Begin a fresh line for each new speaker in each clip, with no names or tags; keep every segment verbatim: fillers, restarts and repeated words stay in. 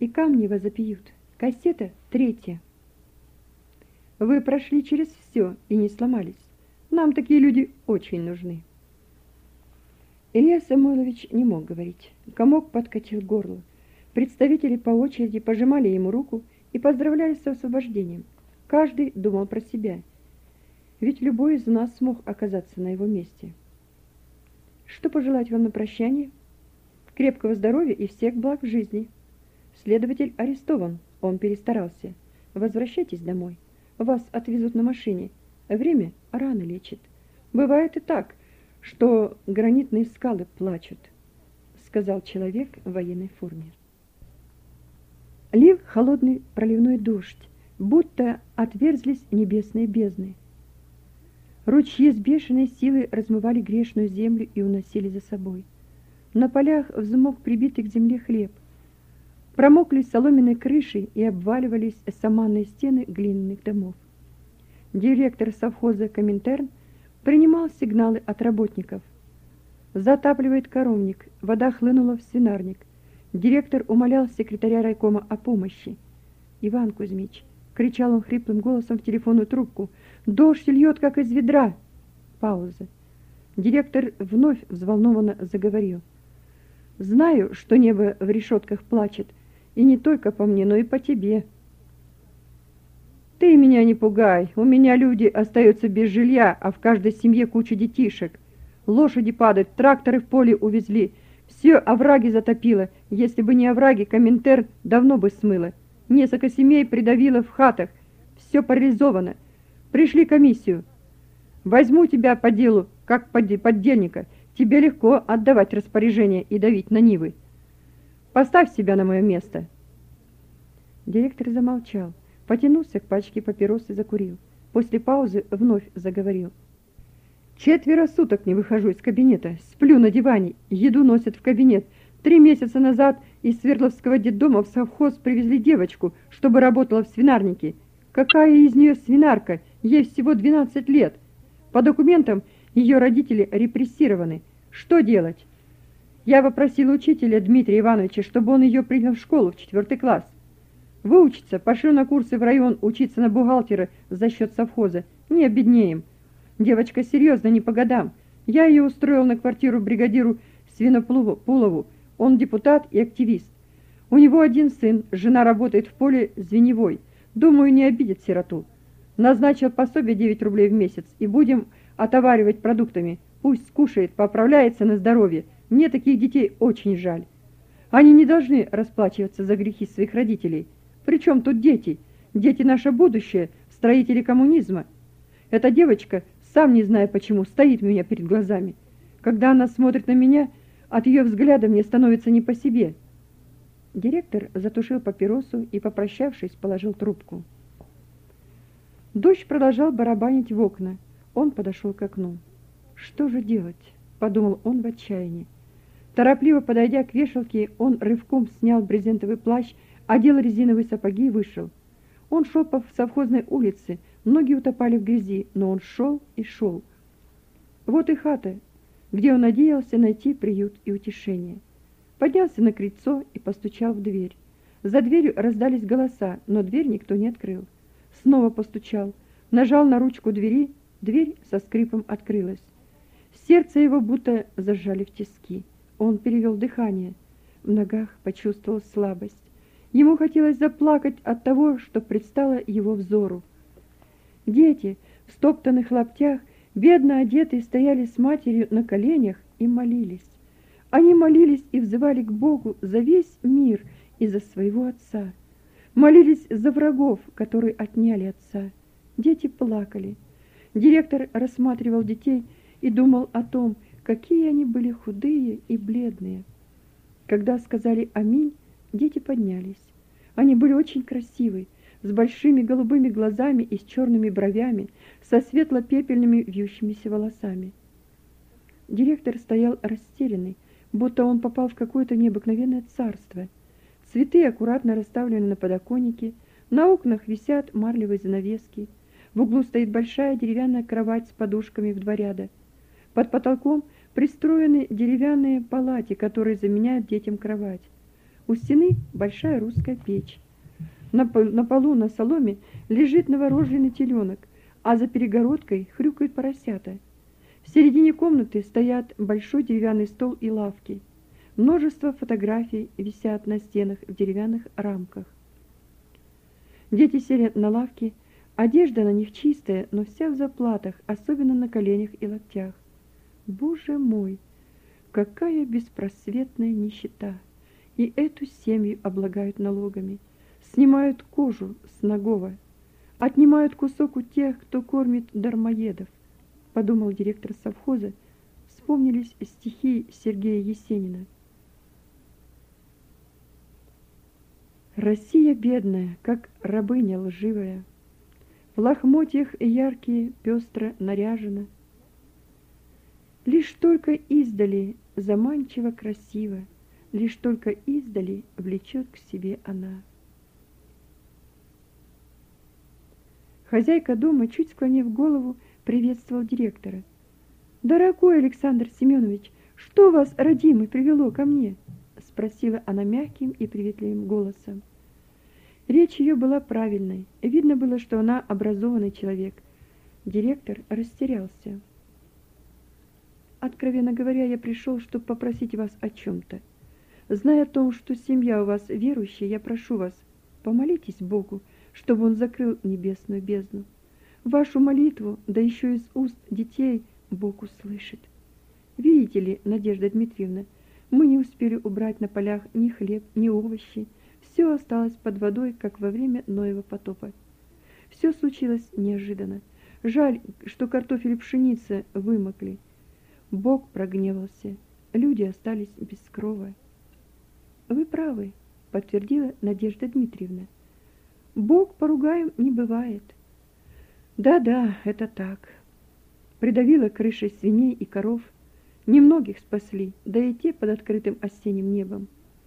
и камни вас запьют. Кассета третья. Вы прошли через все и не сломались. Нам такие люди очень нужны. Илья Самойлович не мог говорить. Комок подкатил к горлу. Представители по очереди пожимали ему руку и поздравляли с освобождением. Каждый думал про себя. Ведь любой из нас смог оказаться на его месте. Что пожелать вам на прощание? Крепкого здоровья и всех благ в жизни. Следователь арестован, он перестарался. Возвращайтесь домой. Вас отвезут на машине. Время рано лечит. Бывает и так, что гранитные скалы плачут, сказал человек в военной форме. Лил холодный проливной дождь, будто отверзлись небесные бездны. Ручьи с бешеной силой размывали грешную землю и уносили за собой. На полях взмок прибитый к земле хлеб. Промокли соломенной крышей и обваливались саманные стены глиняных домов. Директор совхоза Коминтерн принимал сигналы от работников. Затапливает коровник, вода хлынула в свинарник. Директор умолял секретаря райкома о помощи. «Иван Кузьмич», — кричал он хриплым голосом в телефонную трубку, — «дождь льет, как из ведра». Пауза. Директор вновь взволнованно заговорил. «Знаю, что небо в решетках плачет, и не только по мне, но и по тебе. Ты меня не пугай, у меня люди остаются без жилья, а в каждой семье куча детишек. Лошади падают, тракторы в поле увезли, все овраги затопило, если бы не овраги, Коминтерн давно бы смыло. Несколько семей придавило в хатах, все парализовано. Пришли комиссию. Возьму тебя по делу, как поддельника, тебе легко отдавать распоряжения и давить на нивы. Поставь себя на мое место». Директор замолчал, потянулся к пачке папирос и закурил. После паузы вновь заговорил. «Четверо суток не выхожу из кабинета, сплю на диване, еду носят в кабинет. Три месяца назад из Свердловского детдома в совхоз привезли девочку, чтобы работала в свинарнике. Какая из нее свинарка? Ей всего двенадцать лет. По документам ее родители репрессированы. Что делать? Я попросила учителя Дмитрия Ивановича, чтобы он ее принял в школу в четвертый класс. Выучиться, пошлю на курсы в район учиться на бухгалтера за счет совхоза. Не обеднеем. Девочка серьезно, не по годам. Я ее устроил на квартиру бригадиру Свинопулову. Он депутат и активист. У него один сын, жена работает в поле звеневой. Думаю, не обидит сироту. Назначил пособие девять рублей в месяц и будем отоваривать продуктами. Пусть скушает, поправляется на здоровье. Мне таких детей очень жаль. Они не должны расплачиваться за грехи своих родителей. Причем тут дети? Дети наше будущее, строители коммунизма. Эта девочка, сам не зная почему, стоит у меня перед глазами. Когда она смотрит на меня, от ее взгляда мне становится не по себе. Директор затушил папиросу и, попрощавшись, положил трубку. Дождь продолжал барабанить в окна. Он подошел к окну. «Что же делать?» — подумал он в отчаянии. Торопливо подойдя к вешалке, он рывком снял брезентовый плащ, одел резиновые сапоги и вышел. Он шел по совхозной улице, ноги утопали в грязи, но он шел и шел. Вот и хата, где он надеялся найти приют и утешение. Поднялся на крыльцо и постучал в дверь. За дверью раздались голоса, но дверь никто не открыл. Снова постучал, нажал на ручку двери, дверь со скрипом открылась. Сердце его будто зажали в тиски. Он перевел дыхание. В ногах почувствовал слабость. Ему хотелось заплакать от того, что предстало его взору. Дети в стоптанных лаптях, бедно одетые, стояли с матерью на коленях и молились. Они молились и взывали к Богу за весь мир и за своего отца. Молились за врагов, которые отняли отца. Дети плакали. Директор рассматривал детей и думал о том, какие они были худые и бледные. Когда сказали «Аминь», дети поднялись. Они были очень красивы, с большими голубыми глазами и с черными бровями, со светло-пепельными вьющимися волосами. Директор стоял растерянный, будто он попал в какое-то необыкновенное царство. Цветы аккуратно расставлены на подоконнике, на окнах висят марлевые занавески. В углу стоит большая деревянная кровать с подушками в два ряда. Под потолком пристроены деревянные палати, которые заменяют детям кровать. У стены большая русская печь. На, пол, на полу на соломе лежит новорожденный теленок, а за перегородкой хрюкают поросята. В середине комнаты стоят большой деревянный стол и лавки. Множество фотографий висят на стенах в деревянных рамках. Дети сели на лавки, одежда на них чистая, но вся в заплатах, особенно на коленях и локтях. Боже мой, какая беспросветная нищета! И эту семью облагают налогами, снимают кожу с нагого, отнимают кусок у тех, кто кормит дармоедов, подумал директор совхоза. Вспомнились стихи Сергея Есенина. Россия бедная, как рабыня лживая, в лохмотьях яркие пестро наряжена. Лишь только издали заманчиво красиво, лишь только издали влечет к себе она. Хозяйка дома, чуть склонив голову, приветствовала директора. «Дорогой Александр Семенович, что вас, родимый, привело ко мне?» — спросила она мягким и приветливым голосом. Речь ее была правильной, и видно было, что она образованный человек. Директор растерялся. «Откровенно говоря, я пришел, чтобы попросить вас о чем-то. Зная о том, что семья у вас верующая, я прошу вас, помолитесь Богу, чтобы Он закрыл небесную бездну. Вашу молитву, да еще из уст детей, Бог услышит. Видите ли, Надежда Дмитриевна, мы не успели убрать на полях ни хлеб, ни овощи. Все осталось под водой, как во время Ноева потопа. Все случилось неожиданно. Жаль, что картофель и пшеница вымокли. Бог прогневался. Люди остались без крова. Вы правы, подтвердила Надежда Дмитриевна. Бог поругаем не бывает. Да-да, это так. Придавило крышей свиней и коров. Немногих спасли, да и те под открытым осенним небом.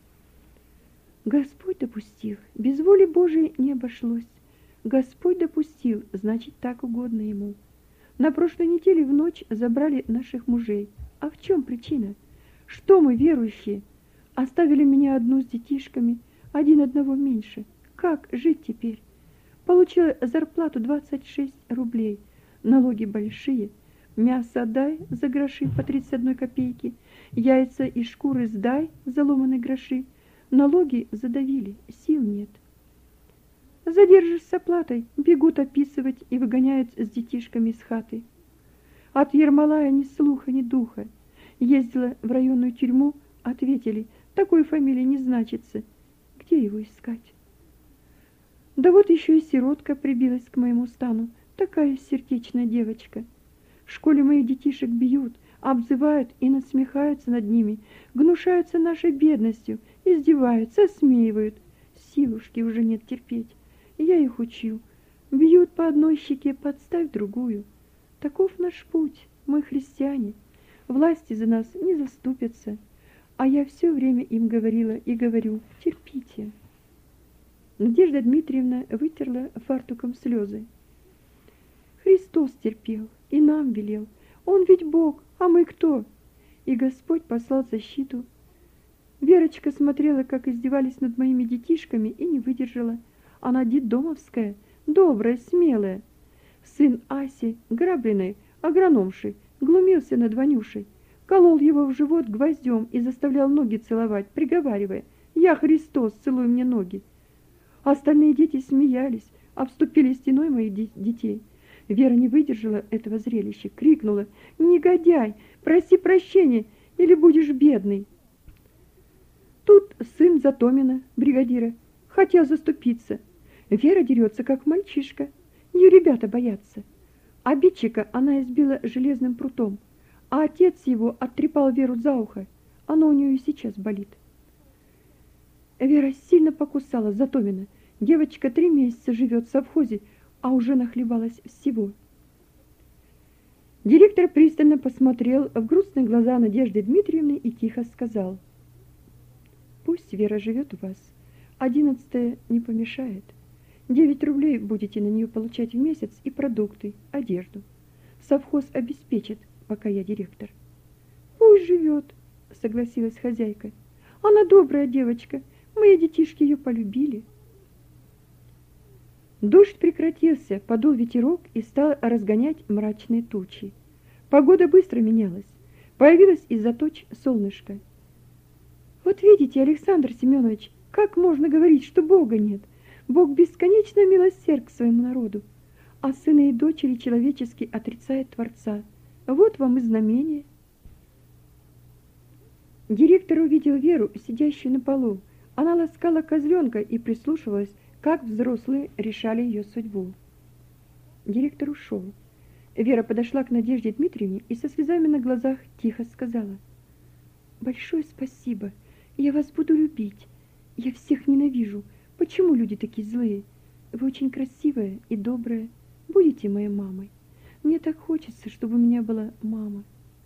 Господь допустил, без воли Божией не обошлось. Господь допустил, значит, так угодно Ему. На прошлой неделе в ночь забрали наших мужей. А в чем причина? Что мы, верующие, оставили меня одну с детишками, один одного меньше. Как жить теперь? Получила зарплату двадцать шесть рублей, налоги большие, мясо дай за гроши по тридцать одной копейки, яйца и шкуры сдай за ломаные гроши. Налоги задавили, сил нет. Задержишь с оплатой, бегут описывать и выгоняют с детишками из хаты. От Ермолая ни слуха, ни духа. Ездила в районную тюрьму, ответили, такой фамилии не значится. Где его искать? Да вот еще и сиротка прибилась к моему стану, такая сердечная девочка. В школе моих детишек бьют, обзывают и насмехаются над ними, гнушаются нашей бедностью, издеваются, смеивают. Силушки уже нет терпеть. Я их учу. Бьют по одной щеке, подставь другую. Таков наш путь, мы христиане. Власти за нас не заступятся. А я все время им говорила и говорю, терпите. Надежда Дмитриевна вытерла фартуком слезы. Христос терпел и нам велел. Он ведь Бог, а мы кто? И Господь послал защиту. Верочка смотрела, как издевались над моими детишками, и не выдержала. Она детдомовская, добрая, смелая. Сын Аси, грабленной, агрономши, глумился над Ванюшей, колол его в живот гвоздем и заставлял ноги целовать, приговаривая: «Я Христос, целуй мне ноги». Остальные дети смеялись, обступили стеной моих детей. Вера не выдержала этого зрелища, крикнула: «Негодяй, проси прощения, или будешь бедный». Тут сын Затомина, бригадира, хотел заступиться. Вера дерется, как мальчишка. Ее ребята боятся. Обидчика она избила железным прутом, а отец его оттрепал Веру за ухо. Оно у нее и сейчас болит. Вера сильно покусала Затомина. Девочка три месяца живет в совхозе, а уже нахлебалась всего. Директор пристально посмотрел в грустные глаза Надежды Дмитриевны и тихо сказал: «Пусть Вера живет у вас. Одиннадцатая не помешает. Девять рублей будете на нее получать в месяц и продукты, одежду. Совхоз обеспечит, пока я директор». «Пусть живет», — согласилась хозяйка. «Она добрая девочка, Мои детишки ее полюбили. Дождь прекратился, подул ветерок и стал разгонять мрачные тучи. Погода быстро менялась. Появилось из-за туч солнышко. Вот видите, Александр Семенович, как можно говорить, что Бога нет? Бог бесконечно милосерд к своему народу, а сына и дочери человечески отрицает Творца. Вот вам и знамение. Директор увидел Веру, сидящую на полу. Она ласкала козленка и прислушивалась, как взрослые решали ее судьбу. Директор ушел. Вера подошла к Надежде Дмитриевне и со слезами на глазах тихо сказала: «Большое спасибо, я вас буду любить. Я всех ненавижу. Почему люди такие злые? Вы очень красивая и добрая. Будете моей мамой. Мне так хочется, чтобы у меня была мама».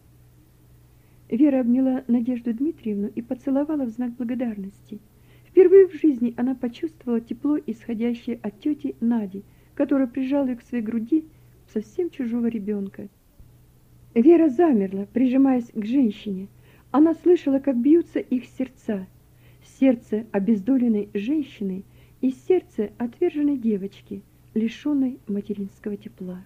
Вера обняла Надежду Дмитриевну и поцеловала в знак благодарности. Впервые в жизни она почувствовала тепло, исходящее от тети Нади, которая прижала ее к своей груди совсем чужого ребенка. Вера замерла, прижимаясь к женщине. Она слышала, как бьются их сердца. Сердце обездоленной женщины и сердце отверженной девочки, лишенной материнского тепла.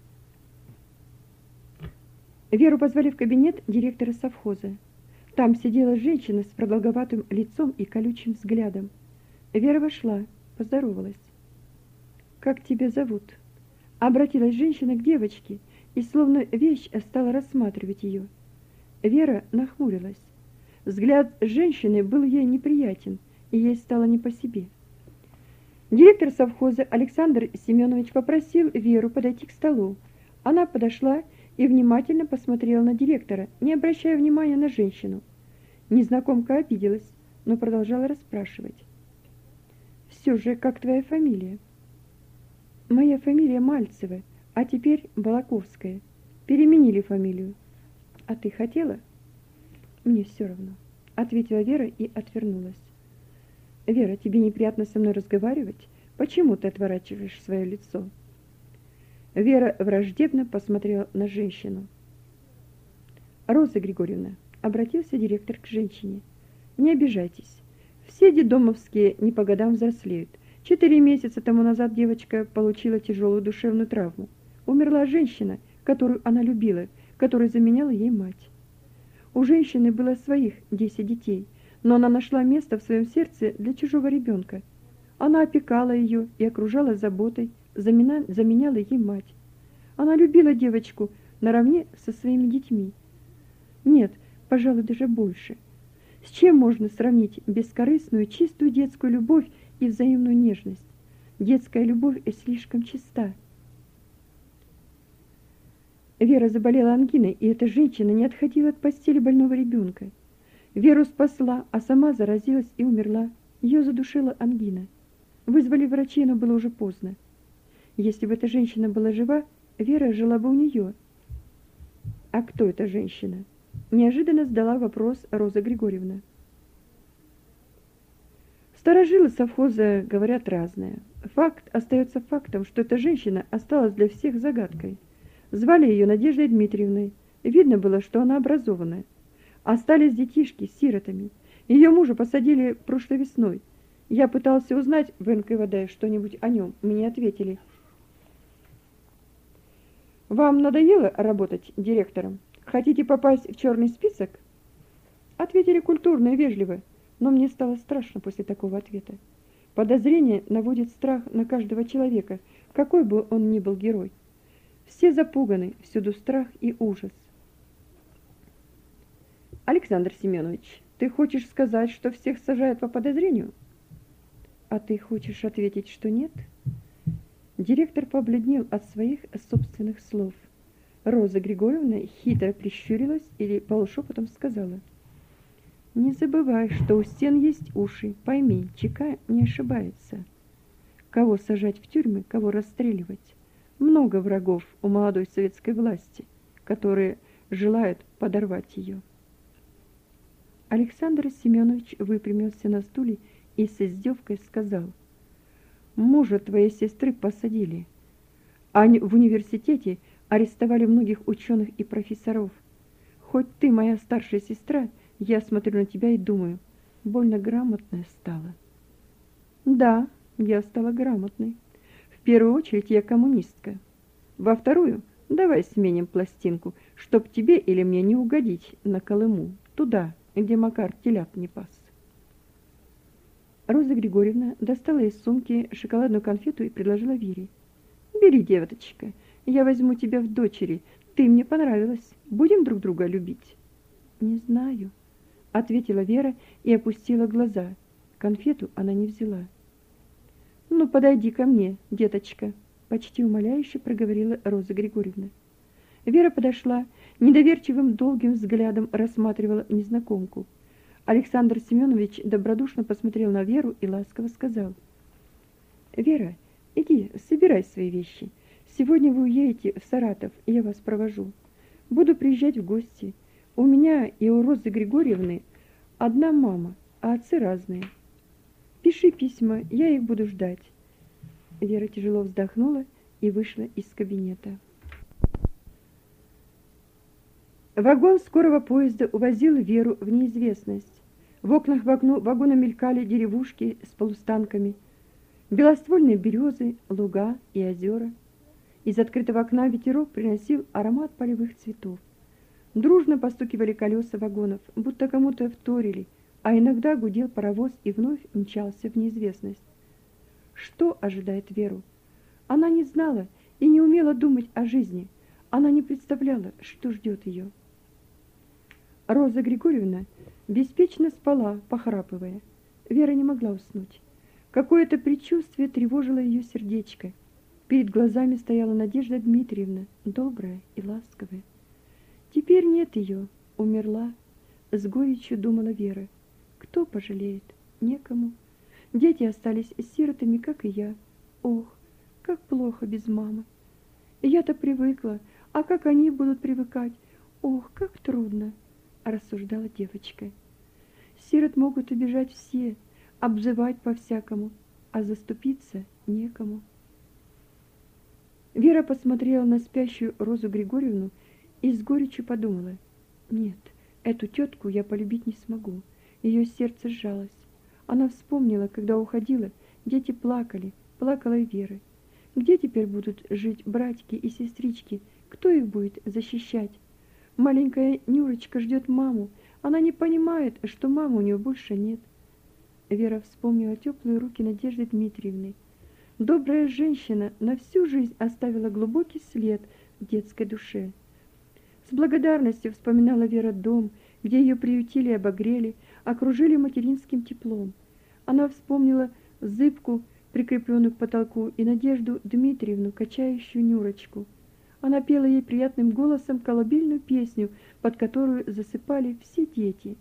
Веру позвали в кабинет директора совхоза. Там сидела женщина с продолговатым лицом и колючим взглядом. Вера вошла, поздоровалась. «Как тебя зовут?» Обратилась женщина к девочке и словно вещь стала рассматривать ее. Вера нахмурилась. Взгляд женщины был ей неприятен, и ей стало не по себе. Директор совхоза Александр Семенович попросил Веру подойти к столу. Она подошла и внимательно посмотрела на директора, не обращая внимания на женщину. Незнакомка обиделась, но продолжала расспрашивать. «Все же, как твоя фамилия?» «Моя фамилия Мальцева, а теперь Балаковская. Переменили фамилию». «А ты хотела?» «Мне все равно», — ответила Вера и отвернулась. «Вера, тебе неприятно со мной разговаривать? Почему ты отворачиваешь свое лицо?» Вера враждебно посмотрела на женщину. «Роза Григорьевна», — обратился директор к женщине, — «не обижайтесь. Все детдомовские не по годам взрослеют. Четыре месяца тому назад девочка получила тяжелую душевную травму. Умерла женщина, которую она любила, которая заменяла ей мать. У женщины было своих десять детей, но она нашла место в своем сердце для чужого ребенка. Она опекала ее и окружала заботой, замена, заменяла ей мать. Она любила девочку наравне со своими детьми. Нет, пожалуй, даже больше. С чем можно сравнить бескорыстную, чистую детскую любовь и взаимную нежность? Детская любовь слишком чиста. Вера заболела ангиной, и эта женщина не отходила от постели больного ребенка. Веру спасла, а сама заразилась и умерла. Ее задушила ангина. Вызвали врачей, но было уже поздно. Если бы эта женщина была жива, Вера жила бы у нее. «А кто эта женщина?» Неожиданно задала вопрос Роза Григорьевна. Старожилы совхоза говорят разное. Факт остается фактом, что эта женщина осталась для всех загадкой. Звали ее Надеждой Дмитриевной. Видно было, что она образованная. Остались детишки с сиротами. Ее мужа посадили прошлой весной. Я пытался узнать в эн ка вэ дэ что-нибудь о нем. Мне ответили: «Вам надоело работать директором? Хотите попасть в черный список?» Ответили культурно и вежливо, но мне стало страшно после такого ответа. Подозрение наводит страх на каждого человека, какой бы он ни был герой. Все запуганы, всюду страх и ужас. «Александр Семенович, ты хочешь сказать, что всех сажают по подозрению?» «А ты хочешь ответить, что нет?» Директор побледнел от своих собственных слов. Роза Григорьевна хитро прищурилась и полушепотом сказала: «Не забывай, что у стен есть уши. Пойми, ЧК не ошибается. Кого сажать в тюрьмы, кого расстреливать. Много врагов у молодой советской власти, которые желают подорвать ее». Александр Семенович выпрямился на стуле и с издевкой сказал: «Мужа твоей сестры посадили, а в университете арестовали многих ученых и профессоров. Хоть ты моя старшая сестра, я смотрю на тебя и думаю, больно грамотная стала. Да, я стала грамотной. В первую очередь я коммунистка. Во вторую, давай сменим пластинку, чтоб тебе или мне не угодить на Колыму, туда, где Макар телят не пас. Роза Григорьевна достала из сумки шоколадную конфету и предложила Вере. «Бери, девочка, я возьму тебя в дочери. Ты мне понравилась. Будем друг друга любить?» «Не знаю», — ответила Вера и опустила глаза. Конфету она не взяла. «Ну, подойди ко мне, деточка», — почти умоляюще проговорила Роза Григорьевна. Вера подошла, недоверчивым долгим взглядом рассматривала незнакомку. Александр Семенович добродушно посмотрел на Веру и ласково сказал: «Вера, иди, собирай свои вещи. Сегодня вы уедете в Саратов, и я вас провожу. Буду приезжать в гости. У меня и у Розы Григорьевны одна мама, а отцы разные. Пиши письма, я их буду ждать». Вера тяжело вздохнула и вышла из кабинета. Вагон скорого поезда увозил Веру в неизвестность. В окнах вагона мелькали деревушки с полустанками, белоствольные березы, луга и озера. Из открытого окна ветерок приносил аромат полевых цветов. Дружно постукивали колеса вагонов, будто кому-то вторили, а иногда гудел паровоз и вновь мчался в неизвестность. Что ожидает Веру? Она не знала и не умела думать о жизни. Она не представляла, что ждет ее. Роза Григорьевна беспечно спала, похрапывая. Вера не могла уснуть. Какое-то предчувствие тревожило ее сердечко. Перед глазами стояла Надежда Дмитриевна, добрая и ласковая. Теперь нет ее, умерла, с горечью думала Вера. Кто пожалеет? Некому. Дети остались сиротами, как и я. Ох, как плохо без мамы. Я-то привыкла, а как они будут привыкать? Ох, как трудно, рассуждала девочка. Сирот могут обижать все, обзывать по-всякому, а заступиться некому. Вера посмотрела на спящую Розу Григорьевну и с горечью подумала: нет, эту тетку я полюбить не смогу. Ее сердце сжалось. Она вспомнила, когда уходила, дети плакали, плакала и Вера. Где теперь будут жить братики и сестрички? Кто их будет защищать? Маленькая Нюрочка ждет маму. Она не понимает, что мамы у нее больше нет. Вера вспомнила теплые руки Надежды Дмитриевны. Добрая женщина на всю жизнь оставила глубокий след в детской душе. С благодарностью вспоминала Вера дом, где ее приютили и обогрели, окружили материнским теплом. Она вспомнила зыбку, прикрепленную к потолку, и Надежду Дмитриевну, качающую Нюрочку. Она пела ей приятным голосом колыбельную песню, под которую засыпали все дети.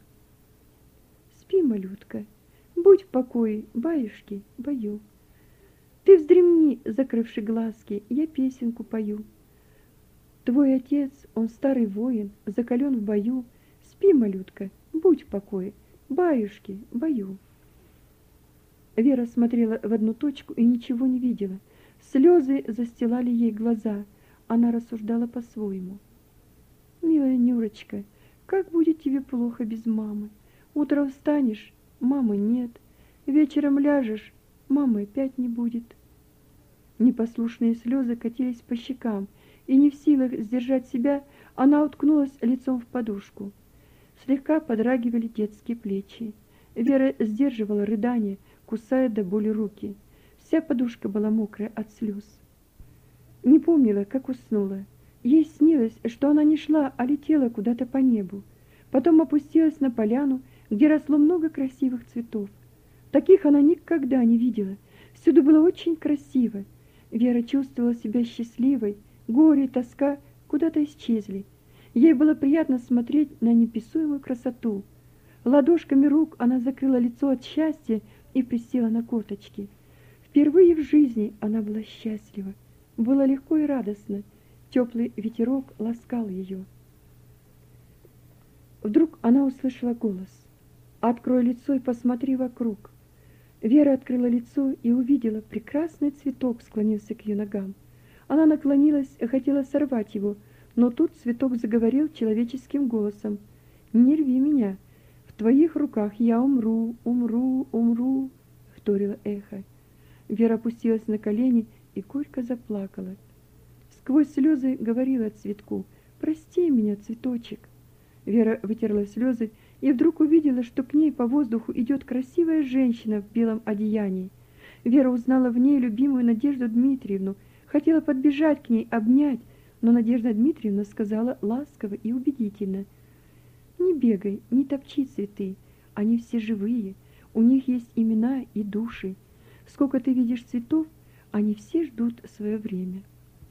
«Спи, малютка, будь в покое, баюшки, бою. Ты вздремни, закрывши глазки, я песенку пою. Твой отец, он старый воин, закален в бою. Спи, малютка, будь в покое, баюшки, бою». Вера смотрела в одну точку и ничего не видела. Слезы застилали ей глаза. Она рассуждала по-своему. «Милая Нюрочка, как будет тебе плохо без мамы? Утром встанешь, мамы нет. Вечером ляжешь, мамы опять не будет». Непослушные слезы катились по щекам, и не в силах сдержать себя, она уткнулась лицом в подушку. Слегка подрагивали детские плечи. Вера сдерживала рыдание, кусая до боли руки. Вся подушка была мокрая от слез. Не помнила, как уснула. Ей снилось, что она не шла, а летела куда-то по небу. Потом опустилась на поляну, где росло много красивых цветов. Таких она никогда не видела. Всюду было очень красиво. Вера чувствовала себя счастливой. Горе и тоска куда-то исчезли. Ей было приятно смотреть на неописуемую красоту. Ладошками рук она закрыла лицо от счастья и присела на корточки. Впервые в жизни она была счастлива. Было легко и радостно. Теплый ветерок ласкал ее. Вдруг она услышала голос: «Открой лицо и посмотри вокруг». Вера открыла лицо и увидела прекрасный цветок, склонился к ее ногам. Она наклонилась и хотела сорвать его, но тут цветок заговорил человеческим голосом: «Не рви меня. В твоих руках я умру, умру, умру, вторило эхо. Вера опустилась на колени и горько заплакала. Сквозь слезы говорила цветку: «Прости меня, цветочек». Вера вытерла слезы и вдруг увидела, что к ней по воздуху идет красивая женщина в белом одеянии. Вера узнала в ней любимую Надежду Дмитриевну, хотела подбежать к ней, обнять, но Надежда Дмитриевна сказала ласково и убедительно: «Не бегай, не топчи цветы, они все живые, у них есть имена и души. Сколько ты видишь цветов, они все ждут свое время».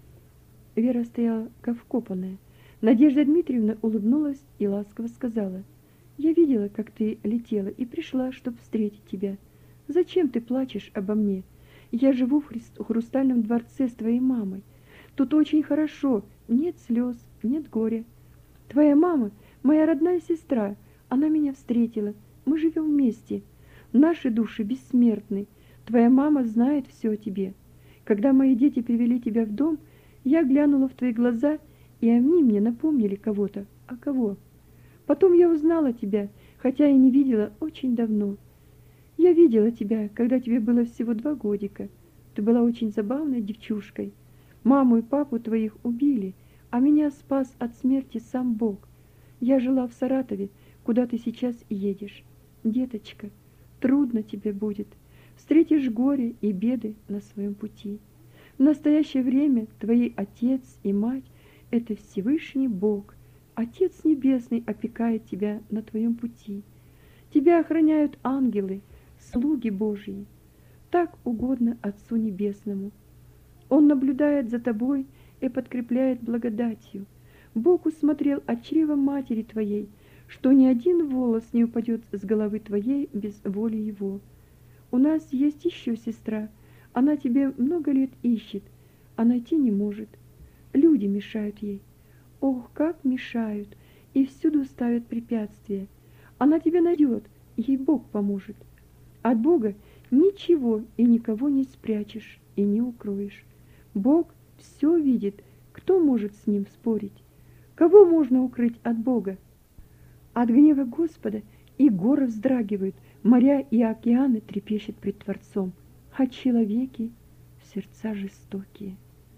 Вера стояла как вкопанная. Надежда Дмитриевна улыбнулась и ласково сказала: «Я видела, как ты летела, и пришла, чтобы встретить тебя. Зачем ты плачешь обо мне? Я живу в хрустальном дворце с твоей мамой. Тут очень хорошо, нет слез, нет горя. Твоя мама — моя родная сестра, она меня встретила, мы живем вместе. Наши души бессмертны, твоя мама знает все о тебе. Когда мои дети привели тебя в дом, я глянула в твои глаза, и они мне напомнили кого-то. А кого? Потом я узнала тебя, хотя и не видела очень давно. Я видела тебя, когда тебе было всего два годика. Ты была очень забавной девчушкой. Маму и папу твоих убили, а меня спас от смерти сам Бог. Я жила в Саратове, куда ты сейчас едешь. Деточка, трудно тебе будет. Встретишь горе и беды на своем пути. В настоящее время твои отец и мать — это Всевышний Бог. Отец Небесный опекает тебя на твоем пути. Тебя охраняют ангелы, слуги Божьи. Так угодно Отцу Небесному. Он наблюдает за тобой и подкрепляет благодатью. Бог усмотрел от чрева матери твоей, что ни один волос не упадет с головы твоей без воли Его. У нас есть еще сестра. Она тебе много лет ищет, а найти не может. Люди мешают ей. Ох, как мешают, и всюду ставят препятствия. Она тебя найдет, ей Бог поможет. От Бога ничего и никого не спрячешь и не укроешь. Бог все видит, кто может с Ним спорить? Кого можно укрыть от Бога? От гнева Господа и горы вздрагивают, моря и океаны трепещут пред Творцом, а человеки — сердца жестокие.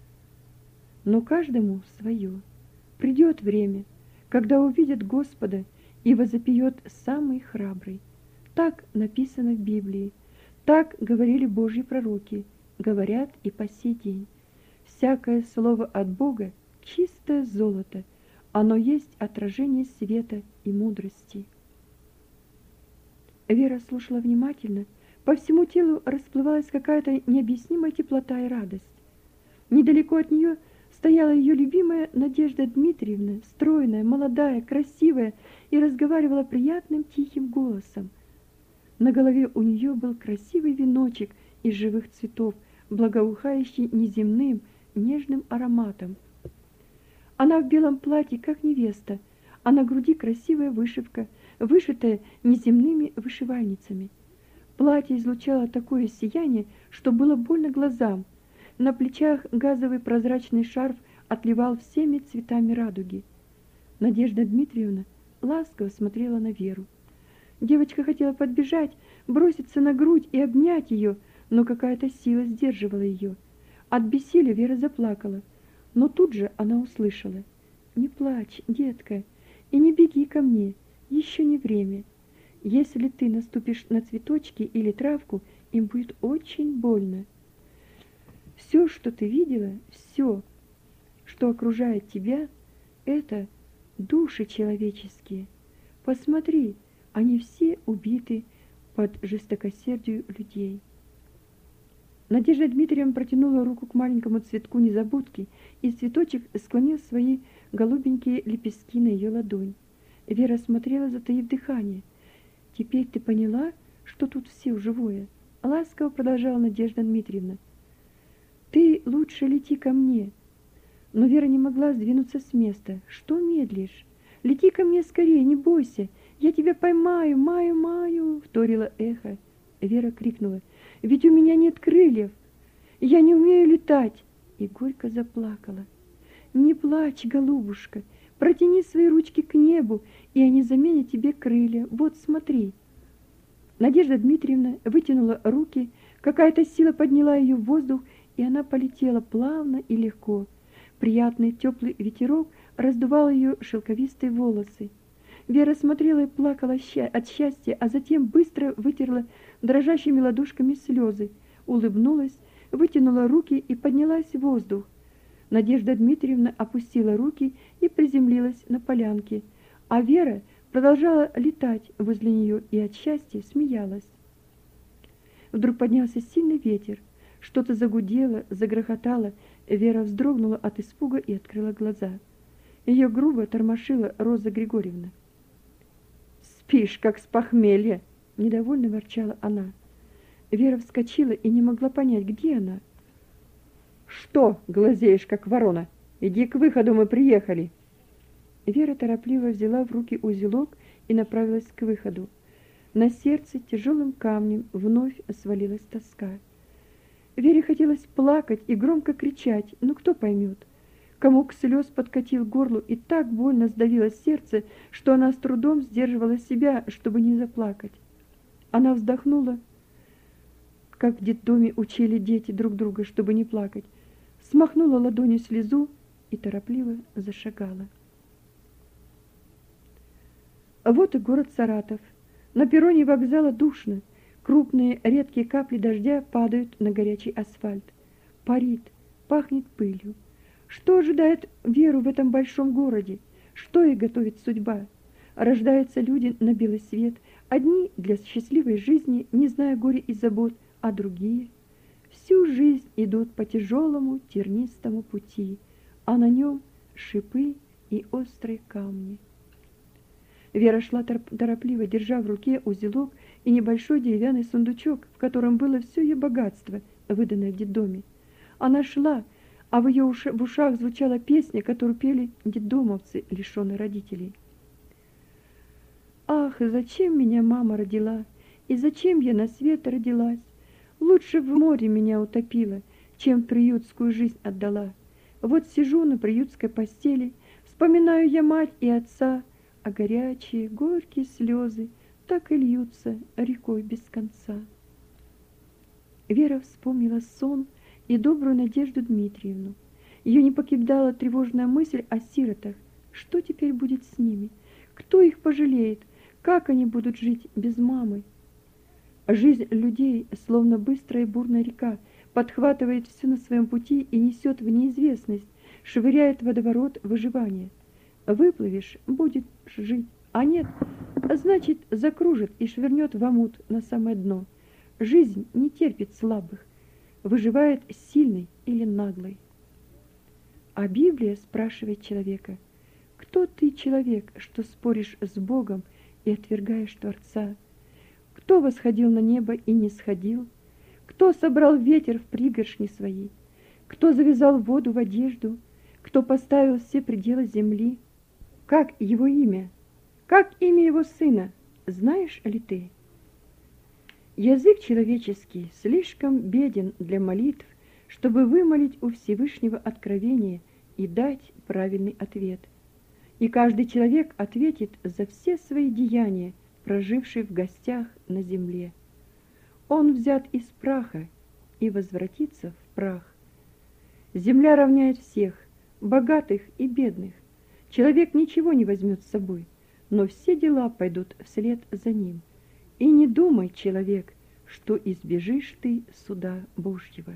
Но каждому свое. Придет время, когда увидит Господа и возопьет самый храбрый. Так написано в Библии, так говорили Божьи пророки, говорят и по сей день. Всякое слово от Бога — чистое золото, оно есть отражение света и мудрости. Вера слушала внимательно, по всему телу расплывалась какая-то необъяснимая теплота и радость. Недалеко от нее стояла ее любимая Надежда Дмитриевна, стройная, молодая, красивая, и разговаривала приятным тихим голосом. На голове у нее был красивый веночек из живых цветов, благоухающий неземным, нежным ароматом. Она в белом платье, как невеста, а на груди красивая вышивка, вышитая неземными вышивальницами. Платье излучало такое сияние, что было больно глазам. На плечах газовый прозрачный шарф отливал всеми цветами радуги. Надежда Дмитриевна ласково смотрела на Веру. Девочка хотела подбежать, броситься на грудь и обнять ее, но какая-то сила сдерживала ее. От бессилия Вера заплакала, но тут же она услышала: «Не плачь, детка, и не беги ко мне, еще не время. Если ты наступишь на цветочки или травку, им будет очень больно. Все, что ты видела, все, что окружает тебя, это души человеческие. Посмотри, они все убиты под жестокосердию людей». Надежда Дмитриевна протянула руку к маленькому цветку незабудки, и цветочек склонил свои голубенькие лепестки на ее ладонь. Вера смотрела, затаив дыхание. «Теперь ты поняла, что тут все живое?» — ласково продолжала Надежда Дмитриевна. «Ты лучше лети ко мне». Но Вера не могла сдвинуться с места. «Что медлишь? Лети ко мне скорее, не бойся. Я тебя поймаю, маю, маю!» — вторило эхо. Вера крикнула: «Ведь у меня нет крыльев! Я не умею летать!» И горько заплакала. «Не плачь, голубушка, Протяни свои ручки к небу, и они заменят тебе крылья. Вот смотри». Надежда Дмитриевна вытянула руки, какая-то сила подняла ее в воздух, и она полетела плавно и легко. Приятный теплый ветерок раздувал ее шелковистые волосы. Вера смотрела и плакала от счастья, а затем быстро вытерла дрожащими ладошками слезы, улыбнулась, вытянула руки и поднялась в воздух. Надежда Дмитриевна опустила руки и приземлилась на полянке, а Вера продолжала летать возле нее и от счастья смеялась. Вдруг поднялся сильный ветер, что-то загудело, загрохотало. Вера вздрогнула от испуга и открыла глаза. Ее грубо тормошила Роза Григорьевна. «Спишь, как с похмелья!» — недовольно ворчала она. Вера вскочила и не могла понять, где она. «Что глазеешь, как ворона? Иди к выходу, мы приехали!» Вера торопливо взяла в руки узелок и направилась к выходу. На сердце тяжелым камнем вновь свалилась тоска. Вере хотелось плакать и громко кричать, но кто поймет? Комок слез подкатил к горлу и так больно сдавило сердце, что она с трудом сдерживала себя, чтобы не заплакать. Она вздохнула, как в детдоме учили дети друг друга, чтобы не плакать, смахнула ладонью слезу и торопливо зашагала. А вот и город Саратов. На перроне вокзала душно. Крупные редкие капли дождя падают на горячий асфальт. Парит, пахнет пылью. Что ожидает Веру в этом большом городе? Что ей готовит судьба? Рождаются люди на белый свет, одни для счастливой жизни, не зная горя и забот, а другие всю жизнь идут по тяжелому тернистому пути, а на нем шипы и острые камни. Вера шла торопливо, держа в руке узелок и небольшой деревянный сундучок, в котором было все ее богатство, выданное в детдоме. Она шла, а в ее уш... в ушах звучала песня, которую пели детдомовцы, лишенные родителей. «Ах, зачем меня мама родила, и зачем я на свет родилась? Лучше в море меня утопила, чем приютскую жизнь отдала. Вот сижу на приютской постели, вспоминаю я мать и отца, а горячие, горькие слезы так и льются рекой без конца». Вера вспомнила сон и добрую Надежду Дмитриевну. Ее не покидала тревожная мысль о сиротах. Что теперь будет с ними? Кто их пожалеет? Как они будут жить без мамы? Жизнь людей, словно быстрая и бурная река, подхватывает все на своем пути и несет в неизвестность, швыряет в водоворот выживания. Выплывешь — будешь жить, а нет, значит, закружит и швырнет в омут на самое дно. Жизнь не терпит слабых, выживает сильный или наглый. А Библия спрашивает человека: кто ты, человек, что споришь с Богом и отвергаешь Творца? Кто восходил на небо и не сходил? Кто собрал ветер в пригоршни свои? Кто завязал воду в одежду? Кто поставил все пределы земли? Как его имя? Как имя его сына? Знаешь ли ты? Язык человеческий слишком беден для молитв, чтобы вымолить у Всевышнего откровение и дать правильный ответ. И каждый человек ответит за все свои деяния, проживший в гостях на земле. Он взят из праха и возвратится в прах. Земля равняет всех, богатых и бедных. Человек ничего не возьмет с собой, но все дела пойдут вслед за ним. И не думай, человек, что избежишь ты суда Божьего.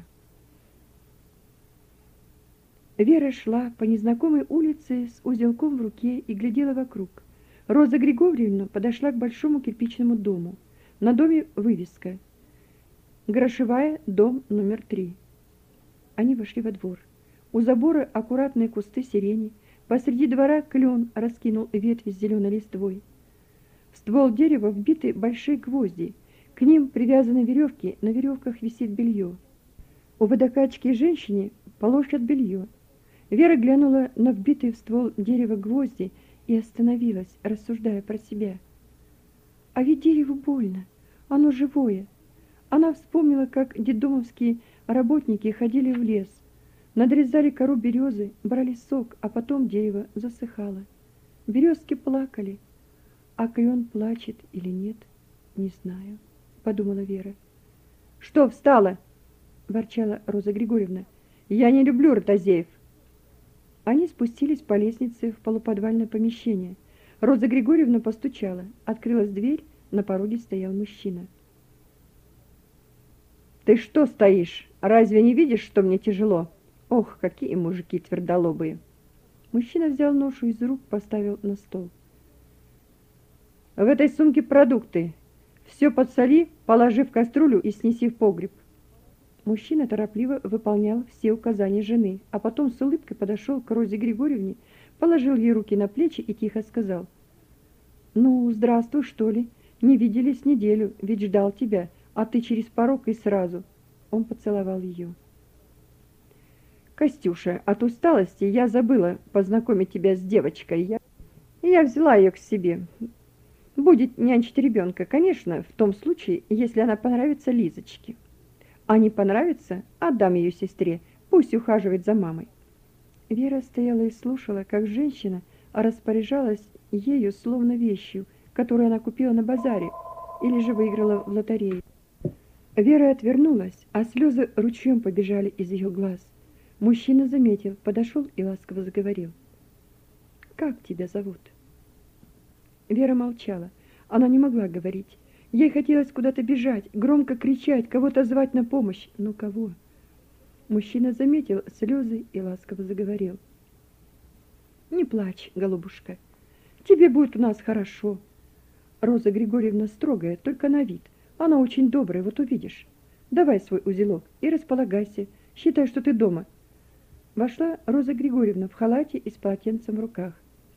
Вера шла по незнакомой улице с узелком в руке и глядела вокруг. Роза Григорьевна подошла к большому кирпичному дому. На доме вывеска: «Грошевая, дом номер три». Они вошли во двор. У забора аккуратные кусты сирени. Посреди двора клен раскинул ветви с зеленой листвой. В ствол дерева вбиты большие гвозди. К ним привязаны веревки, на веревках висит белье. У водокачки женщине полощут белье. Вера глянула на вбитые в ствол дерева гвозди и остановилась, рассуждая про себя. А ведь дереву больно, оно живое. Она вспомнила, как детдомовские работники ходили в лес, надрезали кору березы, брали сок, а потом дерево засыхало. Березки плакали, а клен плачет или нет, не знаю, подумала Вера. Что встала? Ворчала Роза Григорьевна. Я не люблю ротозеев. Они спустились по лестнице в полуподвальное помещение. Роза Григорьевна постучала. Открылась дверь, на пороге стоял мужчина. Ты что стоишь? Разве не видишь, что мне тяжело? Ох, какие мужики твердолобые. Мужчина взял ношу из рук, поставил на стол. В этой сумке продукты. Все подсоли, положи в кастрюлю и снеси в погреб. Мужчина торопливо выполнял все указания жены, а потом с улыбкой подошел к Розе Григорьевне, положил ей руки на плечи и тихо сказал: «Ну, здравствуй, что ли? Не виделись неделю, ведь ждал тебя, а ты через порог и сразу». Он поцеловал ее. «Костюша, от усталости я забыла познакомить тебя с девочкой. Я, я взяла ее к себе. Будет нянчить ребенка, конечно, в том случае, если она понравится Лизочке. А не понравится, отдам ее сестре, пусть ухаживает за мамой». Вера стояла и слушала, как женщина распоряжалась ею словно вещью, которую она купила на базаре или же выиграла в лотерее. Вера отвернулась, а слезы ручьем побежали из ее глаз. Мужчина заметил, подошел и ласково заговорил. «Как тебя зовут?» Вера молчала. Она не могла говорить. Ей хотелось куда-то бежать, громко кричать, кого-то звать на помощь. Но кого? Мужчина заметил слезы и ласково заговорил. «Не плачь, голубушка. Тебе будет у нас хорошо. Роза Григорьевна строгая, только на вид. Она очень добрая, вот увидишь. Давай свой узелок и располагайся. Считай, что ты дома». Вошла Роза Григорьевна в халате и с полотенцем в руках.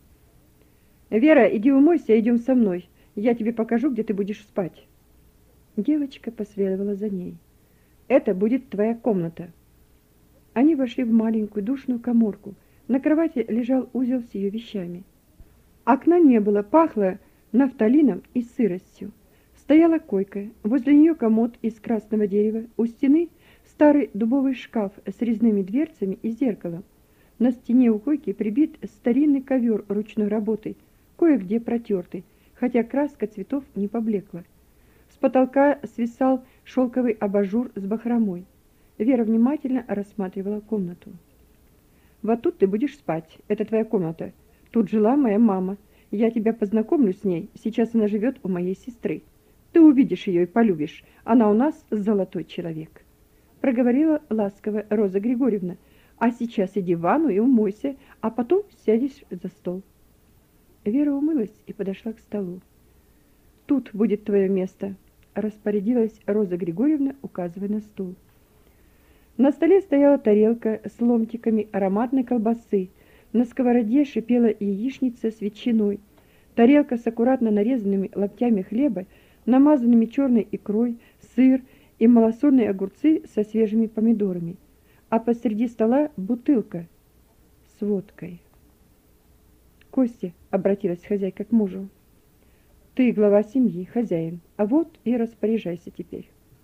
«Вера, иди умойся, идем со мной. Я тебе покажу, где ты будешь спать». Девочка последовала за ней. «Это будет твоя комната». Они вошли в маленькую душную каморку. На кровати лежал узел с ее вещами. Окна не было, пахло нафталином и сыростью. Стояла койка, возле нее комод из красного дерева, у стены старый дубовый шкаф с резными дверцами и зеркалом. На стене у койки прибит старинный ковер ручной работы, кое-где протертый, хотя краска цветов не поблекла. С потолка свисал шелковый абажур с бахромой. Вера внимательно рассматривала комнату. «Вот тут ты будешь спать, это твоя комната. Тут жила моя мама. Я тебя познакомлю с ней, сейчас она живет у моей сестры. Ты увидишь ее и полюбишь, она у нас золотой человек», — проговорила ласково Роза Григорьевна. «А сейчас иди в ванну и умойся, а потом сядешь за стол». Вера умылась и подошла к столу. «Тут будет твое место», — распорядилась Роза Григорьевна, указывая на стул. На столе стояла тарелка с ломтиками ароматной колбасы, на сковороде шипела яичница с ветчиной, тарелка с аккуратно нарезанными ломтями хлеба, намазанными черной икрой, сыр и малосольные огурцы со свежими помидорами, а посреди стола бутылка с водкой. «Костя», — обратилась хозяйка к мужу, — «ты глава семьи, хозяин, а вот и распоряжайся теперь».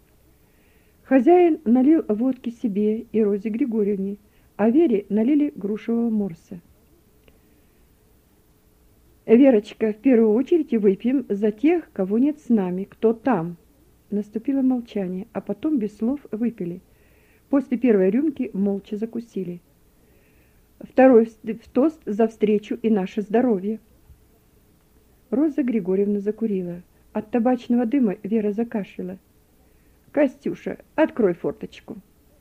Хозяин налил водки себе и Розе Григорьевне, а Вере налили грушевого морса. «Верочка, в первую очередь выпьем за тех, кого нет с нами, кто там». Наступило молчание, а потом без слов выпили. После первой рюмки молча закусили. «Второй в тост за встречу и наше здоровье». Роза Григорьевна закурила. От табачного дыма Вера закашляла. «Костюша, открой форточку».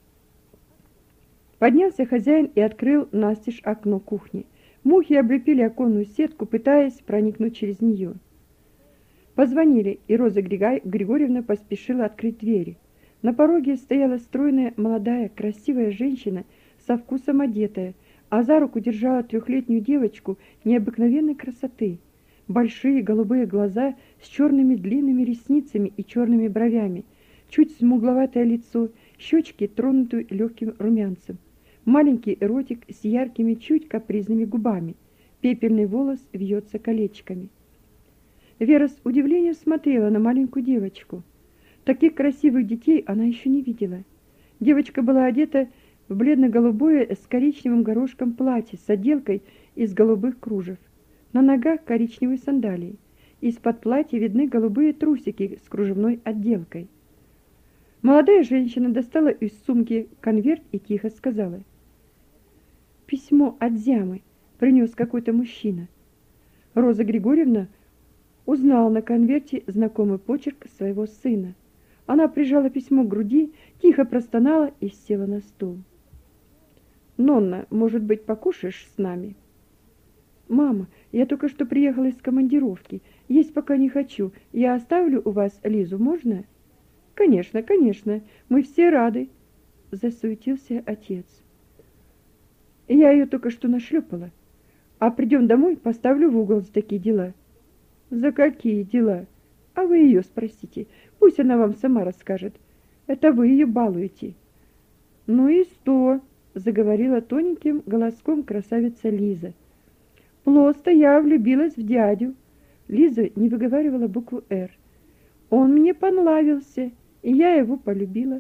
Поднялся хозяин и открыл настежь окно кухни. Мухи облепили оконную сетку, пытаясь проникнуть через нее. Позвонили, и Роза Григорьевна поспешила открыть двери. На пороге стояла стройная, молодая, красивая женщина, со вкусом одетая, а за руку держала трехлетнюю девочку необыкновенной красоты. Большие голубые глаза с черными длинными ресницами и черными бровями, чуть смугловатое лицо, щечки, тронутые легким румянцем, маленький ротик с яркими, чуть капризными губами, пепельный волос вьется колечками. Вера с удивлением смотрела на маленькую девочку. Таких красивых детей она еще не видела. Девочка была одета в бледно-голубое с коричневым горошком платье с отделкой из голубых кружев. На ногах коричневые сандалии. Из-под платья видны голубые трусики с кружевной отделкой. Молодая женщина достала из сумки конверт и тихо сказала: «Письмо от Зямы принес какой-то мужчина». Роза Григорьевна узнала на конверте знакомый почерк своего сына. Она прижала письмо к груди, тихо простонала и села на стул. «Нонна, может быть, покушаешь с нами?» «Мама, я только что приехала из командировки. Есть пока не хочу. Я оставлю у вас Лизу, можно?» «Конечно, конечно. Мы все рады», — засуетился отец. «Я ее только что нашлепала. А придем домой, поставлю в угол за такие дела». «За какие дела? А вы ее спросите. Пусть она вам сама расскажет. Это вы ее балуете». «Ну и что?» — заговорила тоненьким голоском красавица Лиза. «Просто я влюбилась в дядю». Лиза не выговаривала букву «Р». «Он мне понравился, и я его полюбила».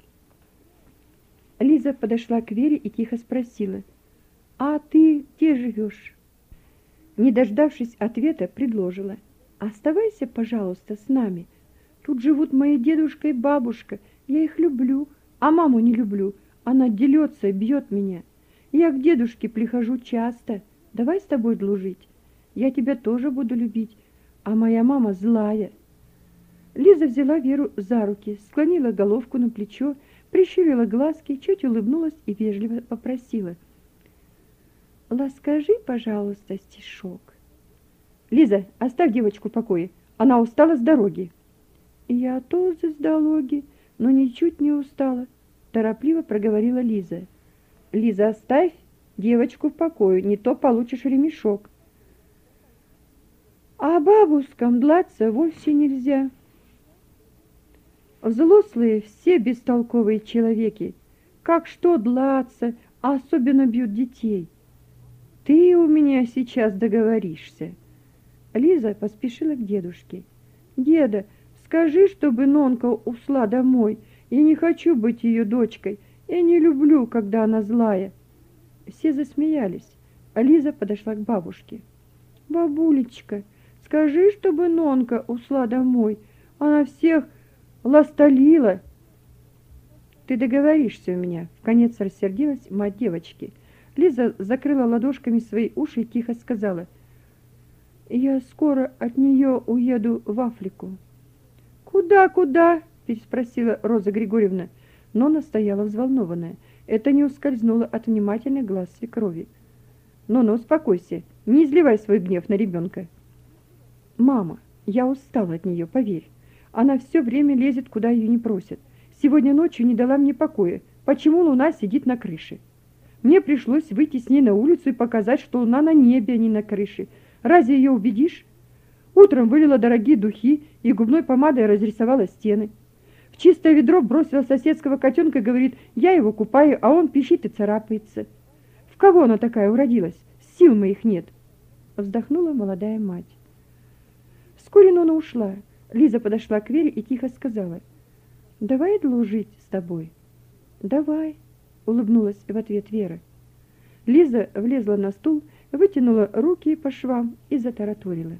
Лиза подошла к Вере и тихо спросила: «А ты где живешь?» Не дождавшись ответа, предложила: «Оставайся, пожалуйста, с нами. Тут живут мои дедушка и бабушка. Я их люблю, а маму не люблю. Она дерется и бьет меня. Я к дедушке прихожу часто. Давай с тобой дружить. Я тебя тоже буду любить, а моя мама злая». Лиза взяла Веру за руки, склонила головку на плечо, прищурила глазки, чуть улыбнулась и вежливо попросила: «Расскажи, пожалуйста, стишок». «Лиза, оставь девочку в покое. Она устала с дороги». «Я тоже с дороги, но ничуть не устала», — торопливо проговорила Лиза. «Лиза, оставь девочку в покое, не то получишь ремешок». «А бабушкам длаться вовсе нельзя. Взрослые все бестолковые человеки. Как что длаться, а особенно бьют детей. Ты у меня сейчас договоришься». Лиза поспешила к дедушке. «Деда, скажи, чтобы Нонка ушла домой. Я не хочу быть ее дочкой. Я не люблю, когда она злая». Все засмеялись, а Лиза подошла к бабушке. «Бабулечка, скажи, чтобы Нонка ушла домой. Она всех ластолила». «Ты договоришься у меня», — вконец рассердилась мать девочки. Лиза закрыла ладошками свои уши и тихо сказала: «Я скоро от нее уеду в Африку». «Куда, куда?» — переспросила Роза Григорьевна, но она стояла взволнованная. Это не ускользнуло от внимательных глаз свекрови. «Ну-ну, успокойся, не изливай свой гнев на ребенка». «Мама, я устала от нее, поверь. Она все время лезет, куда ее не просят. Сегодня ночью не дала мне покоя. Почему луна сидит на крыше? Мне пришлось выйти с ней на улицу и показать, что луна на небе, а не на крыше. Разве ее убедишь? Утром вылила дорогие духи и губной помадой разрисовала стены. В чистое ведро бросила соседского котенка и говорит: я его купаю, а он пищит и царапается. В кого она такая уродилась? Сил моих нет. Вздохнула молодая мать. Вскоре Нона ушла. Лиза подошла к Вере и тихо сказала: давай дружить с тобой. Давай, улыбнулась в ответ Вера. Лиза влезла на стул, вытянула руки по швам и затараторила.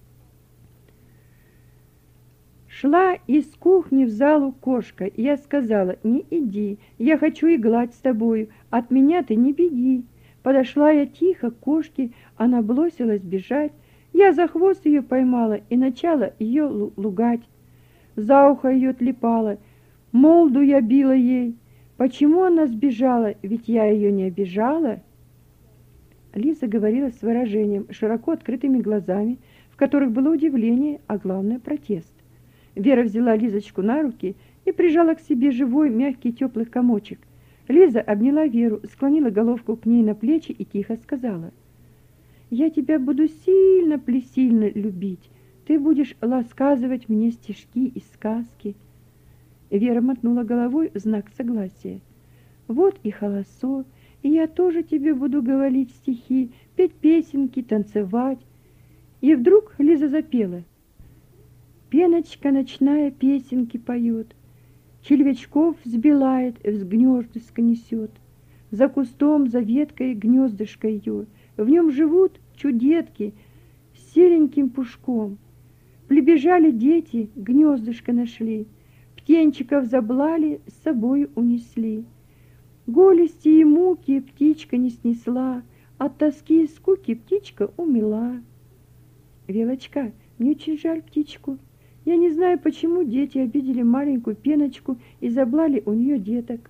Шла из кухни в залу кошка, и я сказала: не иди, я хочу играть с тобою, от меня ты не беги. Подошла я тихо к кошке, она бросилась бежать, я за хвост ее поймала и начала ее лугать. За ухо ее тлепала, молду я била ей. Почему она сбежала, ведь я ее не обижала? Лиза говорила с выражением, широко открытыми глазами, в которых было удивление, а главное протест. Вера взяла Лизочку на руки и прижала к себе живой, мягкий, теплый комочек. Лиза обняла Веру, склонила головку к ней на плечи и тихо сказала: «Я тебя буду сильно-пресильно любить. Ты будешь рассказывать мне стишки и сказки». Вера мотнула головой в знак согласия. «Вот и холосо, и я тоже тебе буду говорить стихи, петь песенки, танцевать». И вдруг Лиза запела: «Пеночка ночная песенки поет, червячков взбилает, в гнездышко несет. За кустом, за веткой гнездышко ее, в нем живут чудетки, селеньким пушком. Прибежали дети, гнездышко нашли, птенчиков заблали, с собой унесли. Горести и муки птичка не снесла, от тоски и скуки птичка умерла. Велочка, мне очень жаль птичку. Я не знаю, почему дети обидели маленькую пеночку и заблали у нее деток.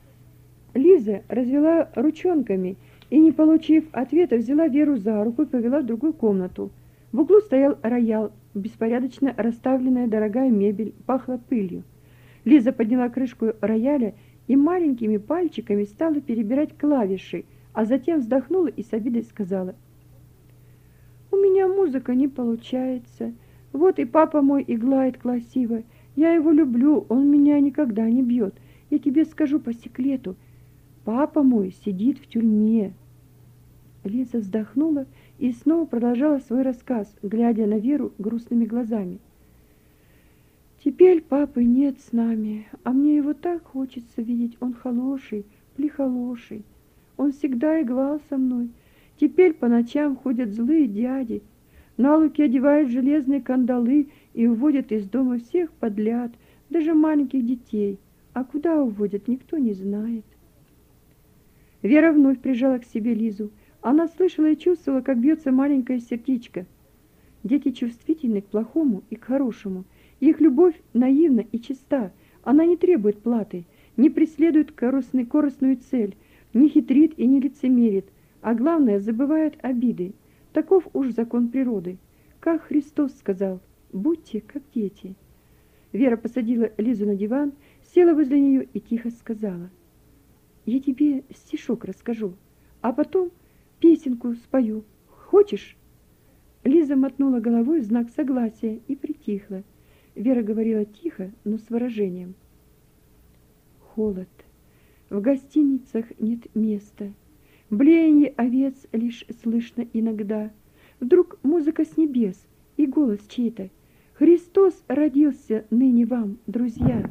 Лиза развела ручонками и, не получив ответа, взяла Веру за руку и повела в другую комнату. В углу стоял роял, беспорядочно расставленная дорогая мебель, пахла пылью. Лиза подняла крышку рояля и маленькими пальчиками стала перебирать клавиши, а затем вздохнула и с обидой сказала: «У меня музыка не получается. Вот и папа мой играет красиво. Я его люблю, он меня никогда не бьет. Я тебе скажу по секрету. Папа мой сидит в тюрьме». Лиза вздохнула и снова продолжала свой рассказ, глядя на Веру грустными глазами. «Теперь папы нет с нами, а мне его так хочется видеть. Он хороший, прихороший. Он всегда играл со мной. Теперь по ночам ходят злые дяди, на луки одевают железные кандалы и уводят из дома всех подряд, даже маленьких детей. А куда уводят, никто не знает». Вера вновь прижала к себе Лизу. Она слышала и чувствовала, как бьется маленькое сердечко. Дети чувствительны к плохому и к хорошему. Их любовь наивна и чиста. Она не требует платы, не преследует корыстный, корыстную цель, не хитрит и не лицемерит, а главное, забывает обиды. Таков уж закон природы. Как Христос сказал: «Будьте как дети». Вера посадила Лизу на диван, села возле нее и тихо сказала: «Я тебе стишок расскажу, а потом песенку спою. Хочешь?» Лиза мотнула головой в знак согласия и притихла. Вера говорила тихо, но с выражением. Холод. В гостиницах нет места. Блеяние овец лишь слышно иногда. Вдруг музыка с небес и голос чей-то. Христос родился ныне вам, друзья.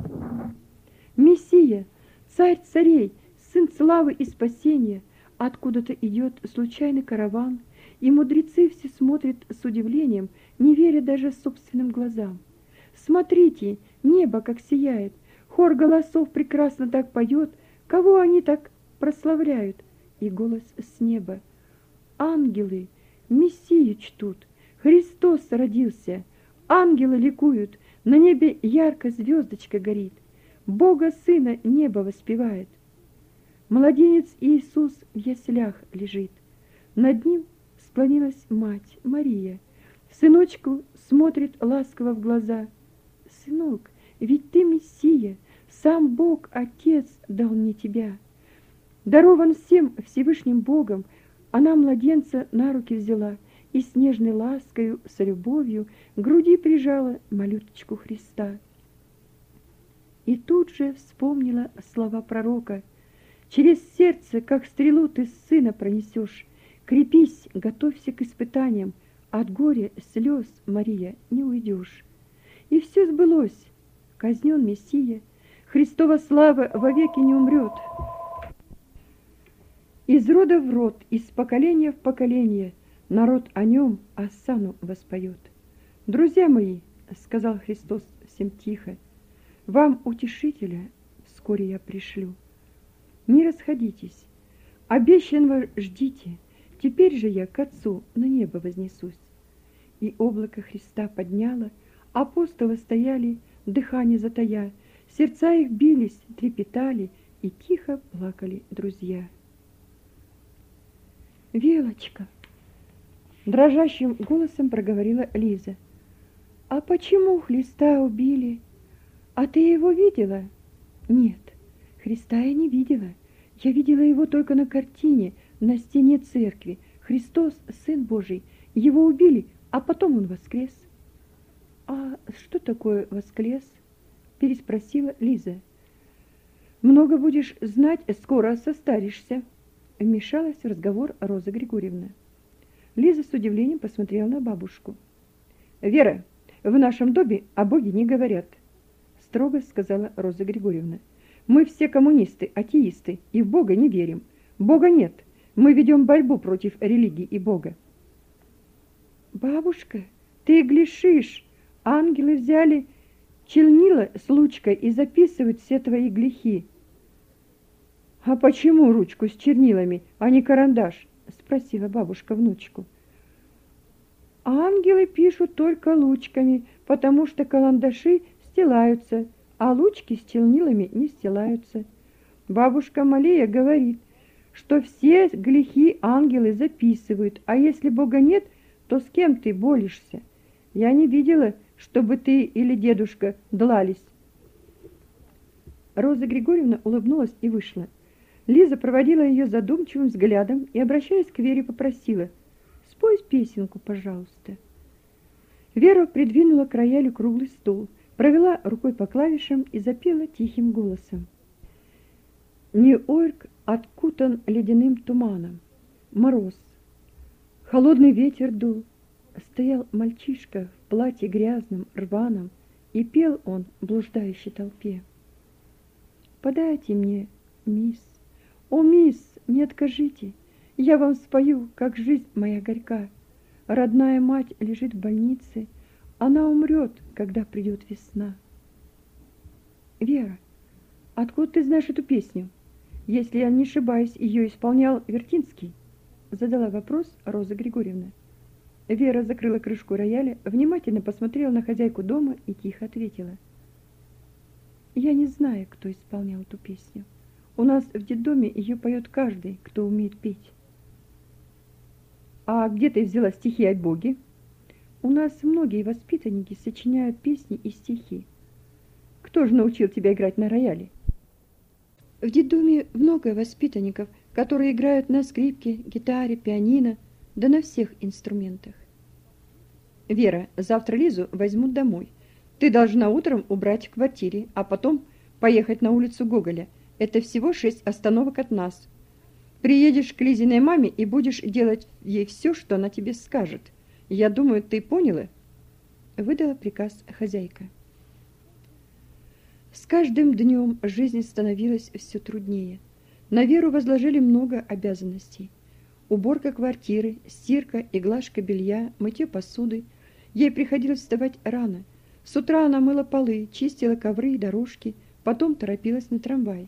Мессия, царь царей, сын славы и спасения. Откуда-то идет случайный караван, и мудрецы все смотрят с удивлением, не веря даже собственным глазам. Смотрите, небо как сияет, хор голосов прекрасно так поет, кого они так прославляют? И голос с неба: ангелы Мессию чтут, Христос родился, ангелы ликуют, на небе ярко звездочка горит, Бога Сына небо воспевает. Младенец Иисус в яслях лежит, над ним склонилась мать Мария, сыночку смотрит ласково в глаза. Сынок, ведь ты Мессия, сам Бог Отец дал мне тебя. Дарован всем Всевышним Богом, она младенца на руки взяла и с нежной ласкою, с любовью к груди прижала малюточку Христа. И тут же вспомнила слова пророка: «Через сердце, как стрелу, ты сына пронесешь. Крепись, готовься к испытаниям, от горя, слез, Мария, не уйдешь». И все сбылось. Казнен Мессия, Христова слава вовеки не умрет. Из рода в род, из поколения в поколение народ о нем осану воспоет. «Друзья мои, — сказал Христос всем тихо, — вам утешителя вскоре я пришлю. Не расходитесь, обещанного ждите, теперь же я к Отцу на небо вознесусь». И облако Христа подняло, апостолы стояли, дыхание затая, сердца их бились, трепетали, и тихо плакали друзья. «Велочка!» — дрожащим голосом проговорила Лиза. «А почему Христа убили? А ты его видела?» «Нет, Христа я не видела. Я видела его только на картине, на стене церкви. Христос, Сын Божий. Его убили, а потом он воскрес». «А что такое воскрес?» — переспросила Лиза. «Много будешь знать, скоро состаришься», — вмешалась в разговор Роза Григорьевна. Лиза с удивлением посмотрела на бабушку. «Вера, в нашем доме о Боге не говорят», — строго сказала Роза Григорьевна. «Мы все коммунисты, атеисты и в Бога не верим. Бога нет. Мы ведем борьбу против религии и Бога». Бабушка, ты грешишь. Ангелы взяли чернила с ручкой и записывают все твои грехи. А почему ручку с чернилами, а не карандаш? Спросила бабушка внучку. Ангелы пишут только ручками, потому что карандаши стилаются, а ручки с чернилами не стилаются. Бабушка Малея говорит, что все грехи ангелы записывают, а если Бога нет, то с кем ты борешься? Я не видела, чтобы ты или дедушка дрались. Роза Григорьевна улыбнулась и вышла. Лиза проводила ее задумчивым взглядом и, обращаясь к Вере, попросила: «Спой песенку, пожалуйста». Вера придвинула к роялю круглый стул, провела рукой по клавишам и запела тихим голосом. Нью-Йорк откутан ледяным туманом. Мороз. Холодный ветер дул. Стоял мальчишка в платье грязном, рваном, и пел он блуждающей толпе. «Подайте мне, мисс, о, мисс, не откажите, я вам спою, как жизнь моя горька. Родная мать лежит в больнице, она умрет, когда придет весна». Вера, откуда ты знаешь эту песню? Если я не ошибаюсь, ее исполнял Вертинский? Задала вопрос Роза Григорьевна. Вера закрыла крышку рояля, внимательно посмотрела на хозяйку дома и тихо ответила: «Я не знаю, кто исполнял эту песню. У нас в детдоме ее поет каждый, кто умеет петь». «А где ты взяла стихи о Боге?» «У нас многие воспитанники сочиняют песни и стихи». «Кто же научил тебя играть на рояле?» «В детдоме много воспитанников, которые играют на скрипке, гитаре, пианино, да на всех инструментах». «Вера, завтра Лизу возьмут домой. Ты должна утром убрать в квартире, а потом поехать на улицу Гоголя. Это всего шесть остановок от нас. Приедешь к Лизиной маме и будешь делать ей все, что она тебе скажет. Я думаю, ты поняла?» Выдала приказ хозяйка. С каждым днем жизнь становилась все труднее. На Веру возложили много обязанностей. Уборка квартиры, стирка и глажка белья, мытье посуды. Ей приходилось вставать рано. С утра она мыла полы, чистила ковры и дорожки, потом торопилась на трамвай.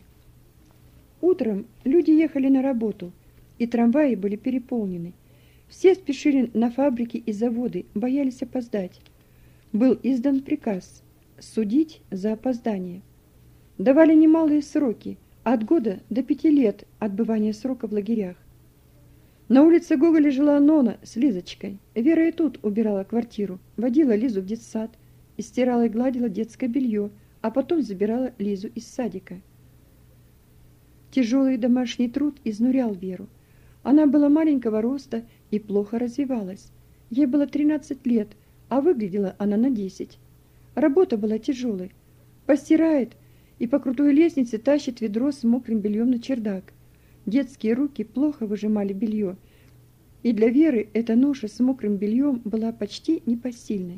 Утром люди ехали на работу, и трамваи были переполнены. Все спешили на фабрики и заводы, боялись опоздать. Был издан приказ судить за опоздание. Давали немалые сроки, от года до пяти лет отбывания срока в лагерях. На улице Гоголя жила Нона с Лизочкой. Вера и тут убирала квартиру, водила Лизу в детсад, и стирала и гладила детское белье, а потом забирала Лизу из садика. Тяжелый домашний труд изнурял Веру. Она была маленького роста и плохо развивалась. Ей было тринадцать лет, а выглядела она на десять. Работа была тяжелой. Постирает и по крутой лестнице тащит ведро с мокрым бельем на чердак. Детские руки плохо выжимали белье, и для Веры эта ноша с мокрым бельем была почти непосильной.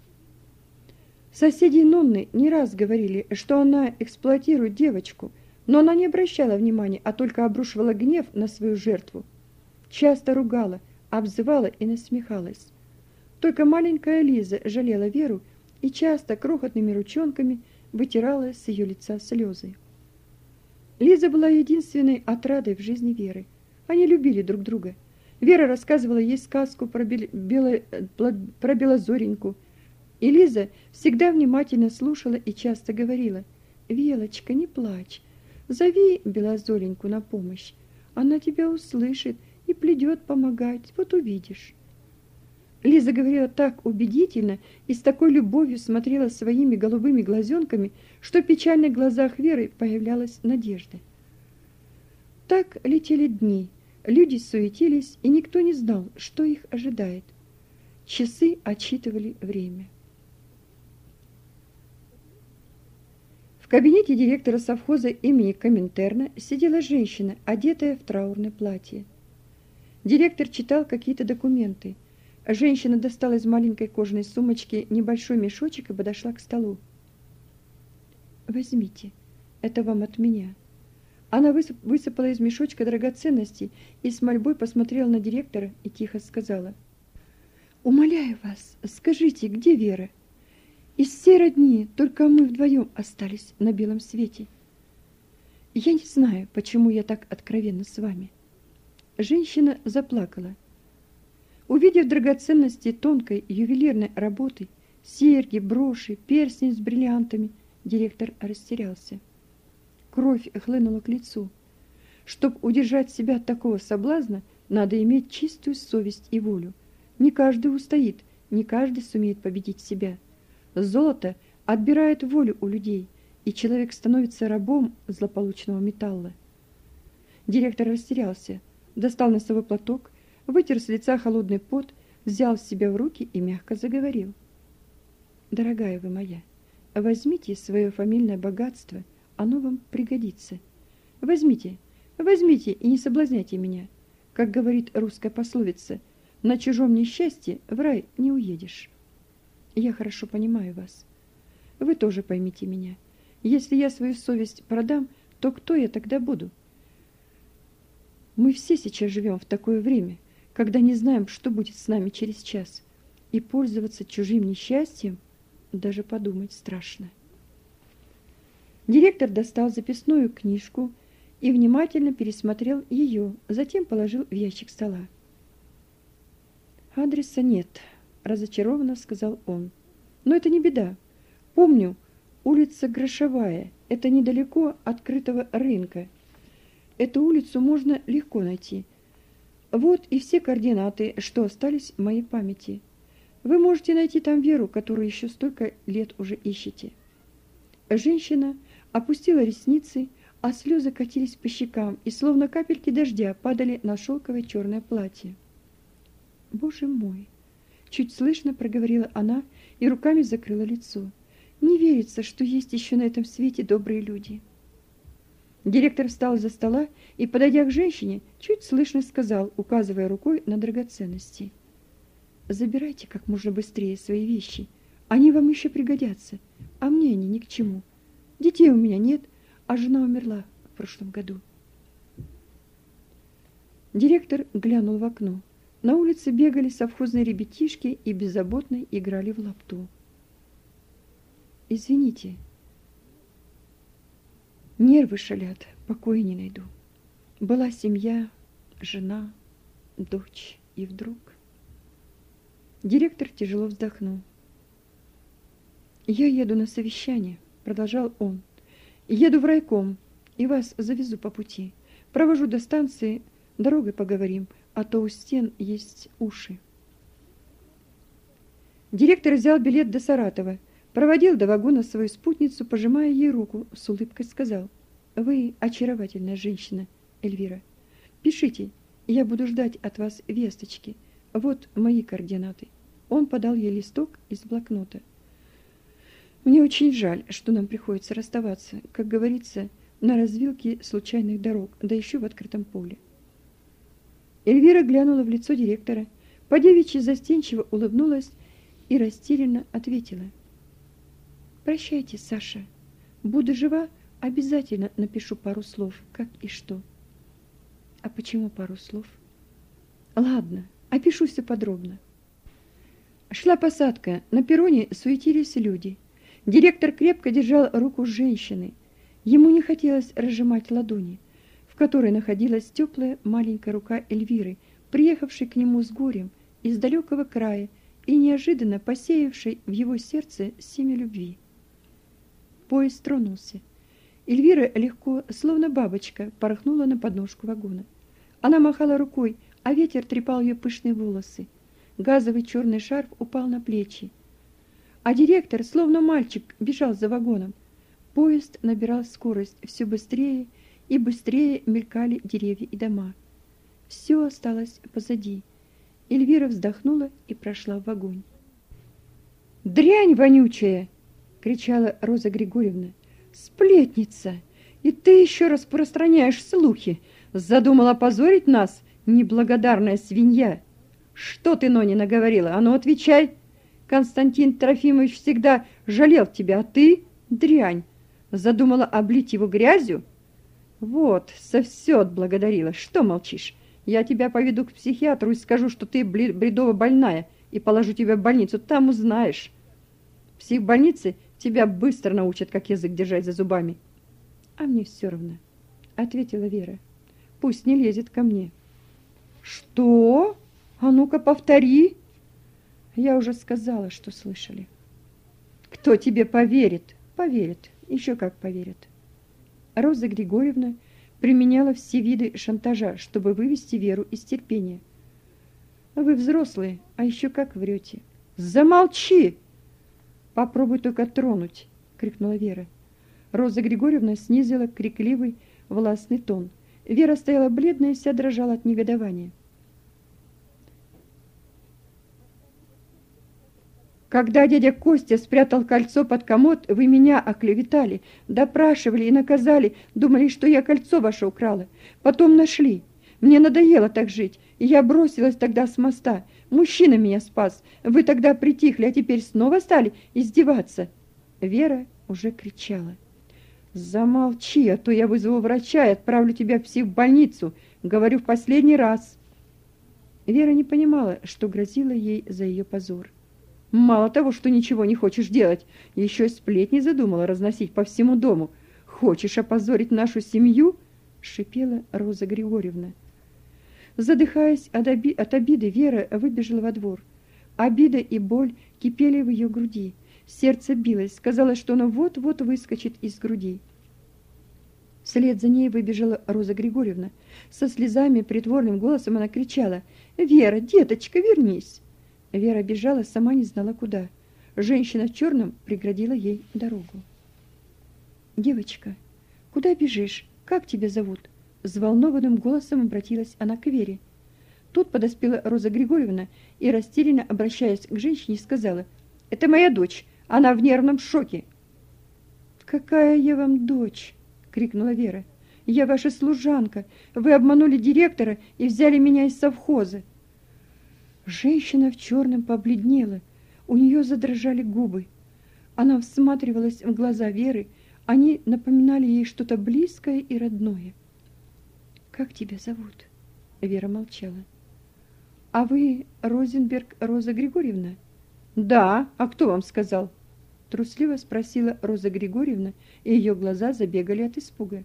Соседи Нонны не раз говорили, что она эксплуатирует девочку, но она не обращала внимания, а только обрушивала гнев на свою жертву. Часто ругала, обзывала и насмехалась. Только маленькая Лиза жалела Веру и часто крохотными ручонками вытирала с ее лица слезы. Лиза была единственной отрадой в жизни Веры. Они любили друг друга. Вера рассказывала ей сказку про, бело, про Белозореньку, и Лиза всегда внимательно слушала и часто говорила: «Велочка, не плачь, зови Белозореньку на помощь, она тебя услышит и придет помогать, вот увидишь». Лиза говорила так убедительно и с такой любовью смотрела своими голубыми глазенками, что в печальных глазах Веры появлялась надежда. Так летели дни, люди суетились, и никто не знал, что их ожидает. Часы отсчитывали время. В кабинете директора совхоза имени Коминтерна сидела женщина, одетая в траурное платье. Директор читал какие-то документы. Женщина достала из маленькой кожаной сумочки небольшой мешочек и подошла к столу. «Возьмите, это вам от меня». Она высыпала из мешочка драгоценности и с мольбой посмотрела на директора и тихо сказала: Умоляю вас, скажите, где Вера? Из всей родни только мы вдвоем остались на белом свете. Я не знаю, почему я так откровенна с вами. Женщина заплакала. Увидев драгоценности тонкой ювелирной работы, серьги, броши, перстни с бриллиантами, директор растерялся. Кровь хлынула к лицу. Чтобы удержать себя от такого соблазна, надо иметь чистую совесть и волю. Не каждый устоит, не каждый сумеет победить себя. Золото отбирает волю у людей, и человек становится рабом злополучного металла. Директор растерялся, достал носовой платок, вытер с лица холодный пот, взял себя в руки и мягко заговорил. «Дорогая вы моя, возьмите свое фамильное богатство, оно вам пригодится. Возьмите, возьмите и не соблазняйте меня. Как говорит русская пословица, на чужом несчастье в рай не уедешь. Я хорошо понимаю вас. Вы тоже поймите меня. Если я свою совесть продам, то кто я тогда буду? Мы все сейчас живем в такое время, когда не знаем, что будет с нами через час, и пользоваться чужим несчастьем даже подумать страшно». Директор достал записную книжку и внимательно пересмотрел ее, затем положил в ящик стола. «Адреса нет», — разочарованно сказал он. «Но это не беда. Помню, улица Грошовая, это недалеко от открытого рынка. Эту улицу можно легко найти. Вот и все координаты, что остались в моей памяти. Вы можете найти там Веру, которую еще столько лет уже ищете». Женщина опустила ресницы, а слезы катились по щекам и, словно капельки дождя, падали на шелковое черное платье. «Боже мой!» — чуть слышно проговорила она и руками закрыла лицо. «Не верится, что есть еще на этом свете добрые люди». Директор встал из-за стола и, подойдя к женщине, чуть слышно сказал, указывая рукой на драгоценности: «Забирайте как можно быстрее свои вещи. Они вам еще пригодятся, а мне они ни к чему. Детей у меня нет, а жена умерла в прошлом году». Директор глянул в окно. На улице бегали совхозные ребятишки и беззаботно играли в лапту. «Извините, нервы шалят, покоя не найду. Была семья, жена, дочь, и вдруг...» Директор тяжело вздохнул. «Я еду на совещание», — продолжал он. «Еду в райком и вас завезу по пути. Провожу до станции, дорогой поговорим, а то у стен есть уши». Директор взял билет до Саратова, проводил до вагона свою спутницу, пожимая ей руку, с улыбкой сказал: «Вы очаровательная женщина, Эльвира. Пишите, я буду ждать от вас весточки. Вот мои координаты». Он подал ей листок из блокнота. «Мне очень жаль, что нам приходится расставаться, как говорится, на развилке случайных дорог, да еще в открытом поле». Эльвира глянула в лицо директора, по-девичьи застенчиво улыбнулась и растерянно ответила: «Прощайте, Саша. Буду жива, обязательно напишу пару слов, как и что». «А почему пару слов?» «Ладно, опишу все подробно». Шла посадка, на перроне суетились люди. Директор крепко держал руку женщины. Ему не хотелось разжимать ладони, в которой находилась теплая маленькая рука Эльвиры, приехавшей к нему с горем из далекого края и неожиданно посеявшей в его сердце семя любви. Поезд тронулся. Эльвира легко, словно бабочка, порхнула на подножку вагона. Она махала рукой, а ветер трепал ее пышные волосы. Газовый черный шарф упал на плечи. А директор, словно мальчик, бежал за вагоном. Поезд набирал скорость, все быстрее и быстрее мелькали деревья и дома. Все осталось позади. Эльвира вздохнула и прошла в вагон. «Дрянь вонючая!» — кричала Роза Григорьевна. «Сплетница! И ты еще распространяешь слухи! Задумала позорить нас, неблагодарная свинья! Что ты, Ноне, наговорила? А ну, отвечай! Константин Трофимович всегда жалел тебя, а ты, дрянь, задумала облить его грязью? Вот, со все отблагодарила. Что молчишь? Я тебя поведу к психиатру и скажу, что ты бредово больная, и положу тебя в больницу, там узнаешь. В психбольнице тебя быстро научат, как язык держать за зубами. А мне все равно, ответила Вера. Пусть не лезет ко мне. Что? А ну-ка повтори. Я уже сказала, что слышали. Кто тебе поверит? Поверит, еще как поверит. Роза Григорьевна применяла все виды шантажа, чтобы вывести Веру из терпения. Вы взрослые, а еще как врете. Замолчи! Попробуй только тронуть, крикнула Вера. Роза Григорьевна снизила крикливый властный тон. Вера стояла бледная и вся дрожала от негодования. Когда дядя Костя спрятал кольцо под комод, вы меня оклеветали, допрашивали и наказали, думали, что я кольцо ваше украла. Потом нашли. Мне надоело так жить, и я бросилась тогда с моста. Мужчина меня спас. Вы тогда притихли, а теперь снова стали издеваться. Вера уже кричала. Замолчи, а то я вызову врача и отправлю тебя в психбольницу. Говорю в последний раз. Вера не понимала, что грозило ей за ее позор. Мало того, что ничего не хочешь делать, еще и сплетни задумала разносить по всему дому. Хочешь опозорить нашу семью? Шипела Роза Григорьевна. Задыхаясь от, оби- от обиды, Вера выбежала во двор. Обида и боль кипели в ее груди. Сердце билось, казалось, что оно вот-вот выскочит из груди. Вслед за ней выбежала Роза Григорьевна. Со слезами, притворным голосом она кричала: «Вера, деточка, вернись!» Вера бежала, сама не знала куда. Женщина в черном преградила ей дорогу. «Девочка, куда бежишь? Как тебя зовут?» Взволнованным голосом обратилась она к Вере. Тут подоспела Роза Григорьевна и, растерянно обращаясь к женщине, сказала: «Это моя дочь, она в нервном шоке». «Какая я вам дочь?» — крикнула Вера. «Я ваша служанка. Вы обманули директора и взяли меня из совхоза». Женщина в черном побледнела, у нее задрожали губы. Она всматривалась в глаза Веры, они напоминали ей что-то близкое и родное. «Как тебя зовут?» Вера молчала. «А вы Розенберг Роза Григорьевна?» «Да, а кто вам сказал?» Трусливо спросила Роза Григорьевна, и ее глаза забегали от испуга.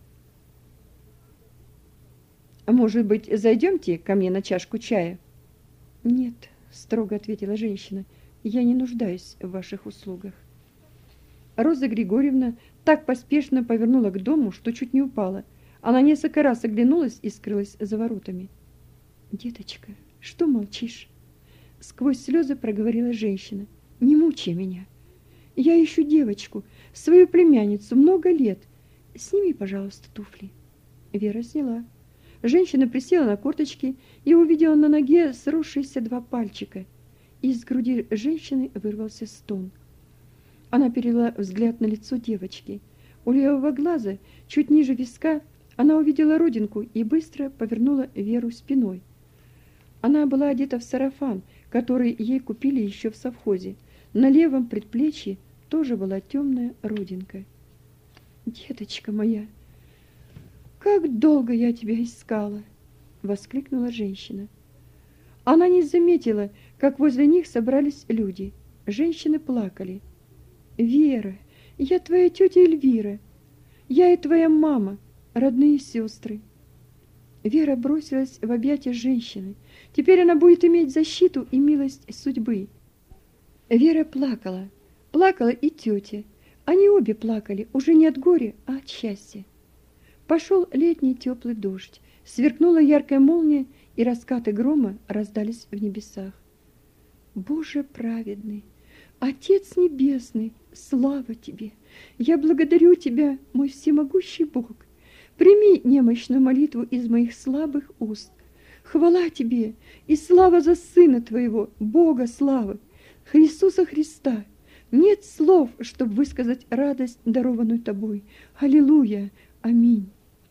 «А может быть, зайдемте ко мне на чашку чая?» «Нет», — строго ответила женщина, — «я не нуждаюсь в ваших услугах». Роза Григорьевна так поспешно повернула к дому, что чуть не упала. Она несколько раз оглянулась и скрылась за воротами. «Деточка, что молчишь?» Сквозь слезы проговорила женщина. «Не мучай меня. Я ищу девочку, свою племянницу, много лет. Сними, пожалуйста, туфли». Вера сняла. Женщина присела на корточки и увидела на ноге сросшиеся два пальчика. Из груди женщины вырвался стон. Она перевела взгляд на лицо девочки. У левого глаза, чуть ниже виска, она увидела родинку и быстро повернула Веру спиной. Она была одета в сарафан, который ей купили еще в совхозе. На левом предплечье тоже была темная родинка. «Деточка моя, как долго я тебя искала!» — воскликнула женщина. Она не заметила, как возле них собрались люди. Женщины плакали. «Вера, я твоя тетя Эльвира. Я и твоя мама, родные сестры». Вера бросилась в объятия женщины. Теперь она будет иметь защиту и милость судьбы. Вера плакала. Плакала и тетя. Они обе плакали, уже не от горя, а от счастья. Пошел летний теплый дождь, сверкнула яркая молния, и раскаты грома раздались в небесах. «Боже праведный, Отец Небесный, слава Тебе! Я благодарю Тебя, мой всемогущий Бог. Прими немощную молитву из моих слабых уст. Хвала Тебе и слава за Сына Твоего, Бога славы, Иисуса Христа. Нет слов, чтобы высказать радость, дарованную Тобой. Аллилуйя! Аминь!»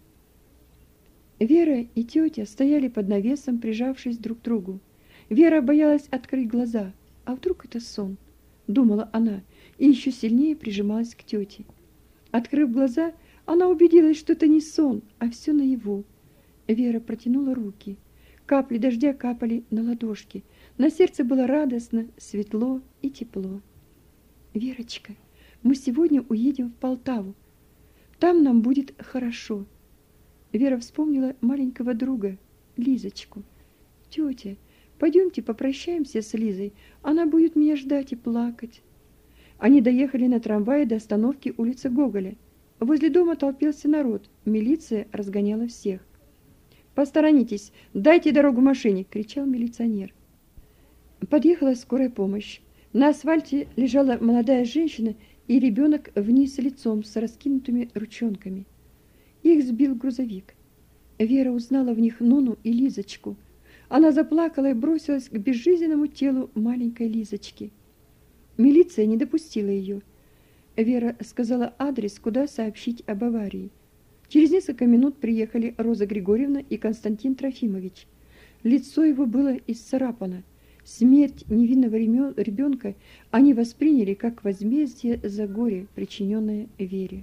Вера и тетя стояли под навесом, прижавшись друг к другу. Вера боялась открыть глаза. А вдруг это сон? Думала она, и еще сильнее прижималась к тете. Открыв глаза, она убедилась, что это не сон, а все наяву. Вера протянула руки. Капли дождя капали на ладошки. На сердце было радостно, светло и тепло. «Верочка, мы сегодня уедем в Полтаву. Там нам будет хорошо». Вера вспомнила маленького друга, Лизочку. «Тетя, пойдемте попрощаемся с Лизой, она будет меня ждать и плакать». Они доехали на трамвае до остановки улицы Гоголя. Возле дома толпился народ, милиция разгоняла всех. «Посторонитесь, дайте дорогу машине!» — кричал милиционер. Подъехала скорая помощь. На асфальте лежала молодая женщина и ребенок вниз лицом с раскинутыми ручонками. Их сбил грузовик. Вера узнала в них Нону и Лизочку. Она заплакала и бросилась к безжизненному телу маленькой Лизочки. Милиция не допустила ее. Вера сказала адрес, куда сообщить об аварии. Через несколько минут приехали Роза Григорьевна и Константин Трофимович. Лицо его было исцарапано. Смерть невинного ребенка они восприняли как возмездие за горе, причиненное Вере.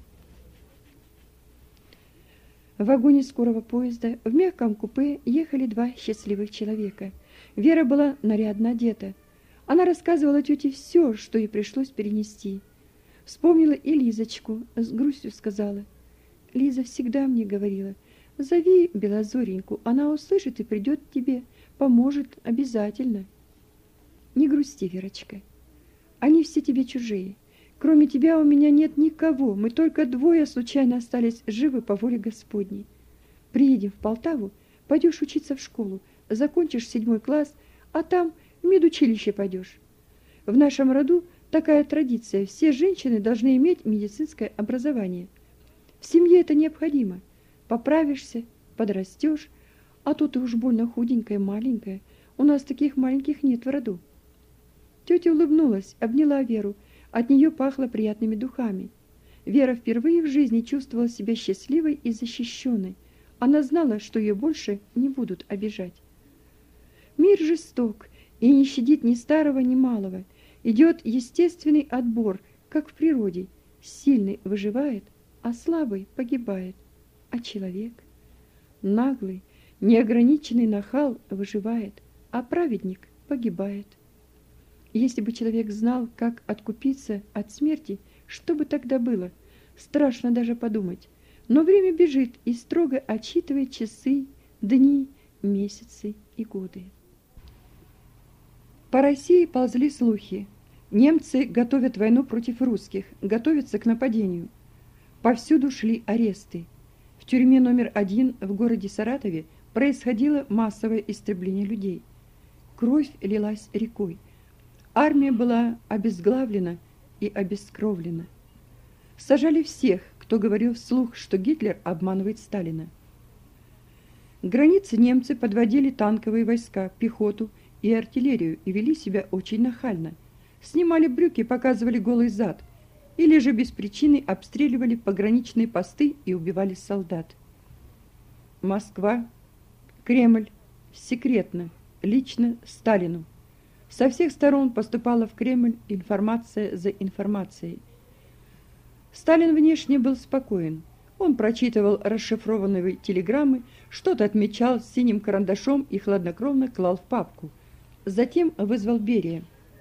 В вагоне скорого поезда в мягком купе ехали два счастливых человека. Вера была нарядно одета. Она рассказывала тете все, что ей пришлось перенести. Вспомнила и Лизочку, с грустью сказала: «Лиза всегда мне говорила, зови Белозореньку, она услышит и придет к тебе, поможет обязательно». «Не грусти, Верочка, они все тебе чужие. Кроме тебя у меня нет никого, мы только двое случайно остались живы по воле Господней. Приедем в Полтаву, пойдешь учиться в школу, закончишь седьмой класс, а там в медучилище пойдешь. В нашем роду такая традиция, все женщины должны иметь медицинское образование. В семье это необходимо. Поправишься, подрастешь, а то ты уж больно худенькая, маленькая. У нас таких маленьких нет в роду». Тетя улыбнулась, обняла Веру. От нее пахло приятными духами. Вера впервые в жизни чувствовала себя счастливой и защищенной. Она знала, что ее больше не будут обижать. Мир жесток и не щадит ни старого, ни малого. Идет естественный отбор, как в природе. Сильный выживает, а слабый погибает. А человек, наглый, неограниченный нахал, выживает, а праведник погибает. Если бы человек знал, как откупиться от смерти, что бы тогда было? Страшно даже подумать. Но время бежит и строго отсчитывает часы, дни, месяцы и годы. По России ползли слухи. Немцы готовят войну против русских, готовятся к нападению. Повсюду шли аресты. В тюрьме номер один в городе Саратове происходило массовое истребление людей. Кровь лилась рекой. Армия была обезглавлена и обескровлена. Сажали всех, кто говорил вслух, что Гитлер обманывает Сталина. К границе немцы подводили танковые войска, пехоту и артиллерию и вели себя очень нахально. Снимали брюки, показывали голый зад, или же без причины обстреливали пограничные посты и убивали солдат. Москва, Кремль, секретно, лично Сталину. Со всех сторон поступала в Кремль информация за информацией. Сталин внешне был спокоен. Он прочитывал расшифрованные телеграммы, что-то отмечал синим карандашом и хладнокровно клал в папку. Затем вызвал Берия.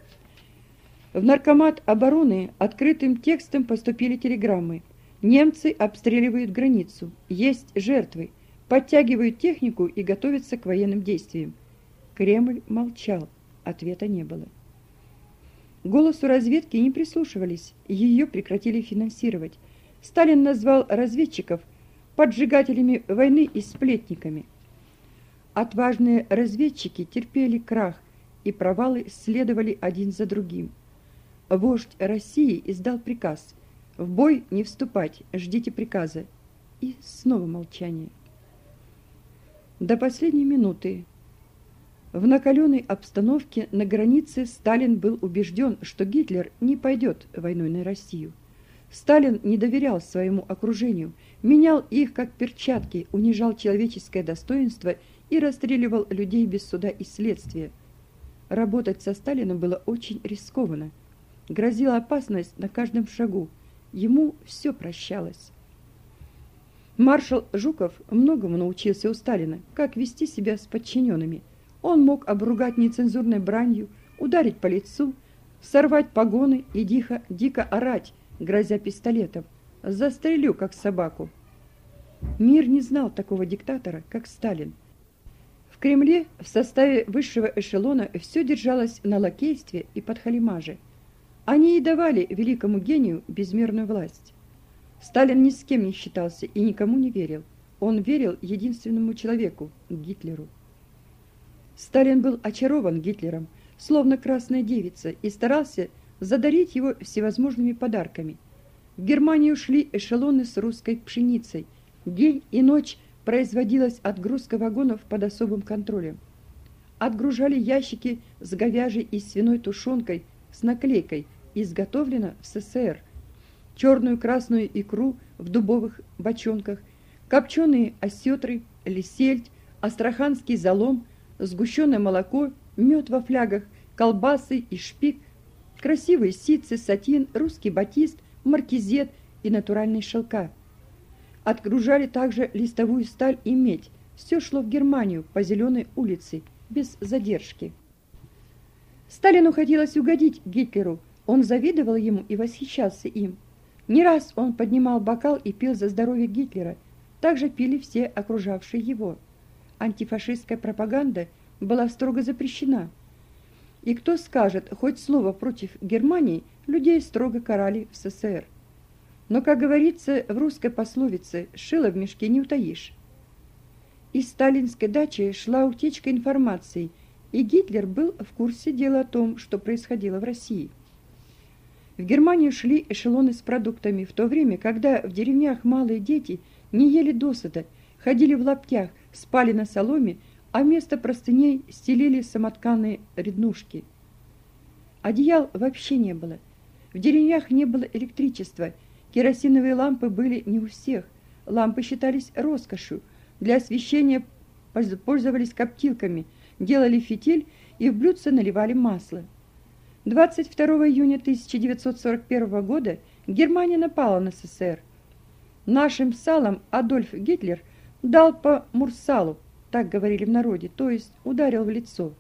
В Наркомат обороны открытым текстом поступили телеграммы. Немцы обстреливают границу, есть жертвы, подтягивают технику и готовятся к военным действиям. Кремль молчал. Ответа не было. Голосу разведки не прислушивались, ее прекратили финансировать. Сталин назвал разведчиков поджигателями войны и сплетниками. Отважные разведчики терпели крах, и провалы следовали один за другим. Вождь России издал приказ: в бой не вступать, ждите приказа. И снова молчание. До последней минуты в накаленной обстановке на границе Сталин был убежден, что Гитлер не пойдет войной на Россию. Сталин не доверял своему окружению, менял их как перчатки, унижал человеческое достоинство и расстреливал людей без суда и следствия. Работать со Сталином было очень рискованно. Грозила опасность на каждом шагу. Ему все прощалось. Маршал Жуков многому научился у Сталина, как вести себя с подчиненными. Он мог обругать нецензурной бранью, ударить по лицу, сорвать погоны и дико, дико орать, грозя пистолетом. «Застрелю, как собаку». Мир не знал такого диктатора, как Сталин. В Кремле в составе высшего эшелона все держалось на лакействе и подхалимаже. Они и давали великому гению безмерную власть. Сталин ни с кем не считался и никому не верил. Он верил единственному человеку – Гитлеру. Сталин был очарован Гитлером, словно красная девица, и старался задарить его всевозможными подарками. В Германию шли эшелоны с русской пшеницей. День и ночь производилась отгрузка вагонов под особым контролем. Отгружали ящики с говяжьей и свиной тушенкой с наклейкой «Изготовлено в СССР», черную красную икру в дубовых бочонках, копченые осетры, лисельдь, астраханский залом, сгущенное молоко, мед во флягах, колбасы и шпик, красивые ситцы, сатин, русский батист, маркизет и натуральные шелка. Отгружали также листовую сталь и медь. Все шло в Германию по Зеленой улице, без задержки. Сталину хотелось угодить Гитлеру. Он завидовал ему и восхищался им. Не раз он поднимал бокал и пил за здоровье Гитлера. Также пили все окружавшие его. Антифашистская пропаганда была строго запрещена. И кто скажет хоть слово против Германии, людей строго карали в СССР. Но, как говорится в русской пословице, шило в мешке не утаишь. Из сталинской дачи шла утечка информации, и Гитлер был в курсе дела о том, что происходило в России. В Германию шли эшелоны с продуктами, в то время, когда в деревнях малые дети не ели досыта, ходили в лаптях, спали на соломе, а вместо простыней стелили самотканые ряднушки. Одеял вообще не было. В деревнях не было электричества, керосиновые лампы были не у всех, лампы считались роскошью, для освещения пользовались коптилками, делали фитиль и в блюдце наливали масло. двадцать второго июня тысяча девятьсот сорок первого года Германия напала на СССР. Нашим салом Адольф Гитлер дал по мурсалу, так говорили в народе, то есть ударил в лицо.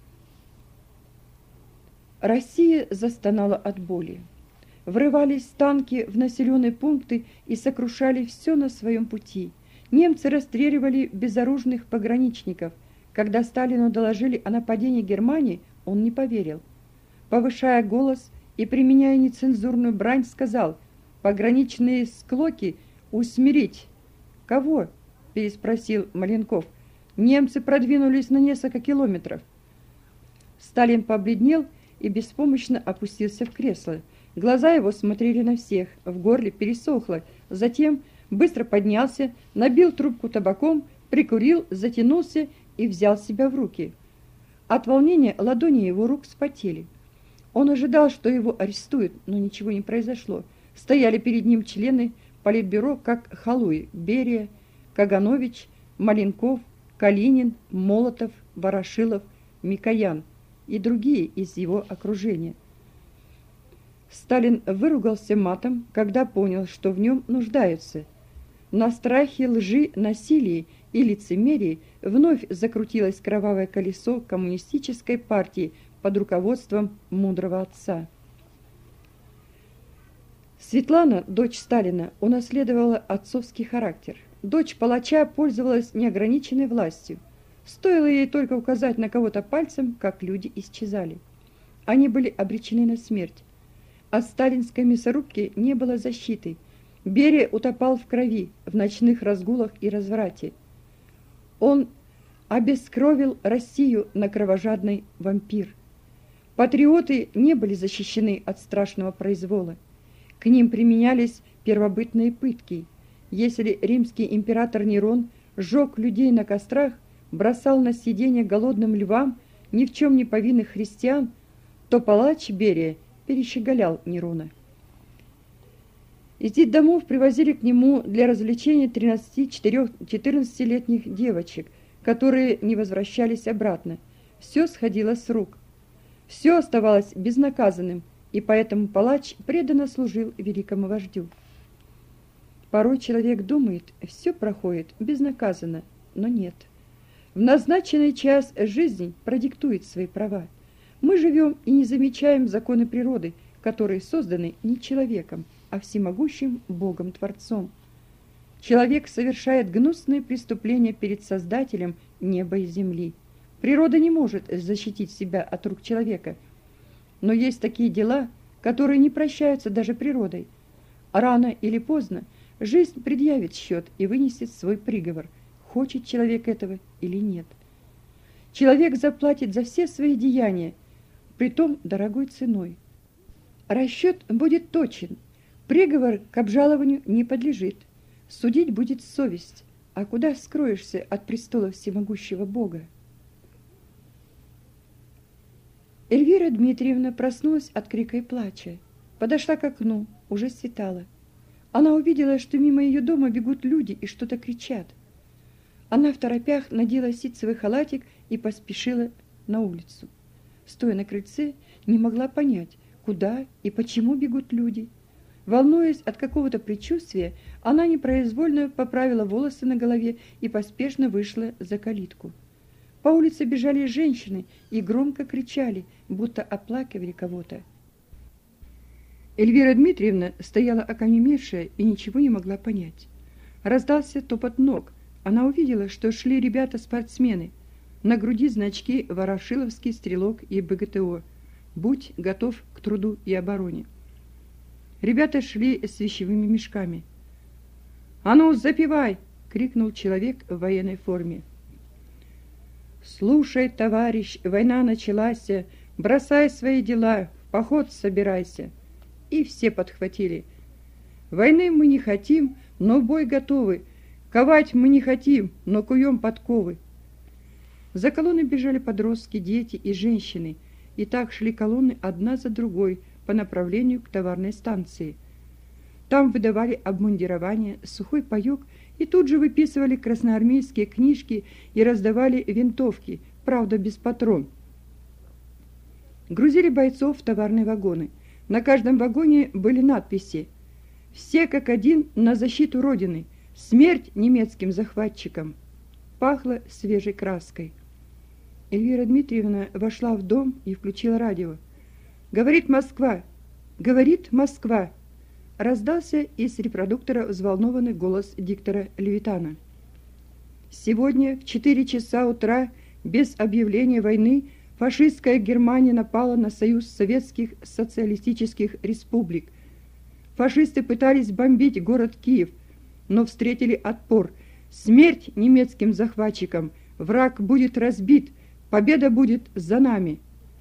Россия застонала от боли. Врывались танки в населенные пункты и сокрушали все на своем пути. Немцы расстреливали безоружных пограничников. Когда Сталину доложили о нападении Германии, он не поверил. Повышая голос и применяя нецензурную брань, сказал: «Пограничные склоки усмирить». «Кого?» – переспросил Маленков. «Немцы продвинулись на несколько километров». Сталин побледнел и беспомощно опустился в кресло. Глаза его смотрели на всех, в горле пересохло. Затем быстро поднялся, набил трубку табаком, прикурил, затянулся и взял себя в руки. От волнения ладони его рук вспотели. Он ожидал, что его арестуют, но ничего не произошло. Стояли перед ним члены политбюро, как Халуй, Берия, Каганович, Маленков, Калинин, Молотов, Ворошилов, Микоян и другие из его окружения. Сталин выругался матом, когда понял, что в нем нуждаются. На страхе, лжи, насилии и лицемерии вновь закрутилось кровавое колесо коммунистической партии под руководством мудрого отца. Светлана, дочь Сталина, унаследовала отцовский характер. Дочь палача пользовалась неограниченной властью. Стоило ей только указать на кого-то пальцем, как люди исчезали. Они были обречены на смерть. От сталинской мясорубки не было защиты. Берия утопал в крови, в ночных разгулах и разврате. Он обескровил Россию на кровожадный вампир. Патриоты не были защищены от страшного произвола. К ним применялись первобытные пытки. Если римский император Нерон сжег людей на кострах, бросал на съедение голодным львам ни в чем не повинных христиан, то палач Берия перещеголял Нерона. Из детдомов привозили к нему для развлечения тринадцати-четырнадцатилетних девочек, которые не возвращались обратно. Все сходило с рук. Все оставалось безнаказанным, и поэтому палач преданно служил великому вождю. Порой человек думает, все проходит безнаказанно, но нет. В назначенный час жизнь продиктует свои права. Мы живем и не замечаем законы природы, которые созданы не человеком, а всемогущим Богом-творцом. Человек совершает гнусные преступления перед Создателем неба и земли. Природа не может защитить себя от рук человека. Но есть такие дела, которые не прощаются даже природой. Рано или поздно жизнь предъявит счет и вынесет свой приговор, хочет человек этого или нет. Человек заплатит за все свои деяния, притом дорогой ценой. Расчет будет точен, приговор к обжалованию не подлежит. Судить будет совесть, а куда скроешься от престола всемогущего Бога? Эльвира Дмитриевна проснулась от крика и плача. Подошла к окну, уже светало. Она увидела, что мимо ее дома бегут люди и что-то кричат. Она второпях надела ситцевый халатик и поспешила на улицу. Стоя на крыльце, не могла понять, куда и почему бегут люди. Волнуясь от какого-то предчувствия, она непроизвольно поправила волосы на голове и поспешно вышла за калитку. По улице бежали женщины и громко кричали, будто оплакивали кого-то. Эльвира Дмитриевна стояла окаменевшая и ничего не могла понять. Раздался топот ног. Она увидела, что шли ребята-спортсмены. На груди значки «Ворошиловский стрелок» и бэ гэ тэ о. «Будь готов к труду и обороне». Ребята шли с вещевыми мешками. «А ну, запевай!» — крикнул человек в военной форме. «Слушай, товарищ, война началась, бросай свои дела, в поход собирайся». И все подхватили. «Войны мы не хотим, но в бой готовы. Ковать мы не хотим, но куем подковы». За колонной бежали подростки, дети и женщины, и так шли колонны одна за другой по направлению к товарной станции. Там выдавали обмундирование, сухой паёк и тут же выписывали красноармейские книжки и раздавали винтовки, правда без патрон. Грузили бойцов в товарные вагоны. На каждом вагоне были надписи: «Все как один на защиту Родины! Смерть немецким захватчикам!» Пахло свежей краской. Эльвира Дмитриевна вошла в дом и включила радио. «Говорит Москва! Говорит Москва!» Раздался из репродуктора взволнованный голос диктора Левитана. «Сегодня в четыре часа утра без объявления войны фашистская Германия напала на Союз Советских Социалистических Республик. Фашисты пытались бомбить город Киев, но встретили отпор. Смерть немецким захватчикам! Враг будет разбит! Победа будет за нами!»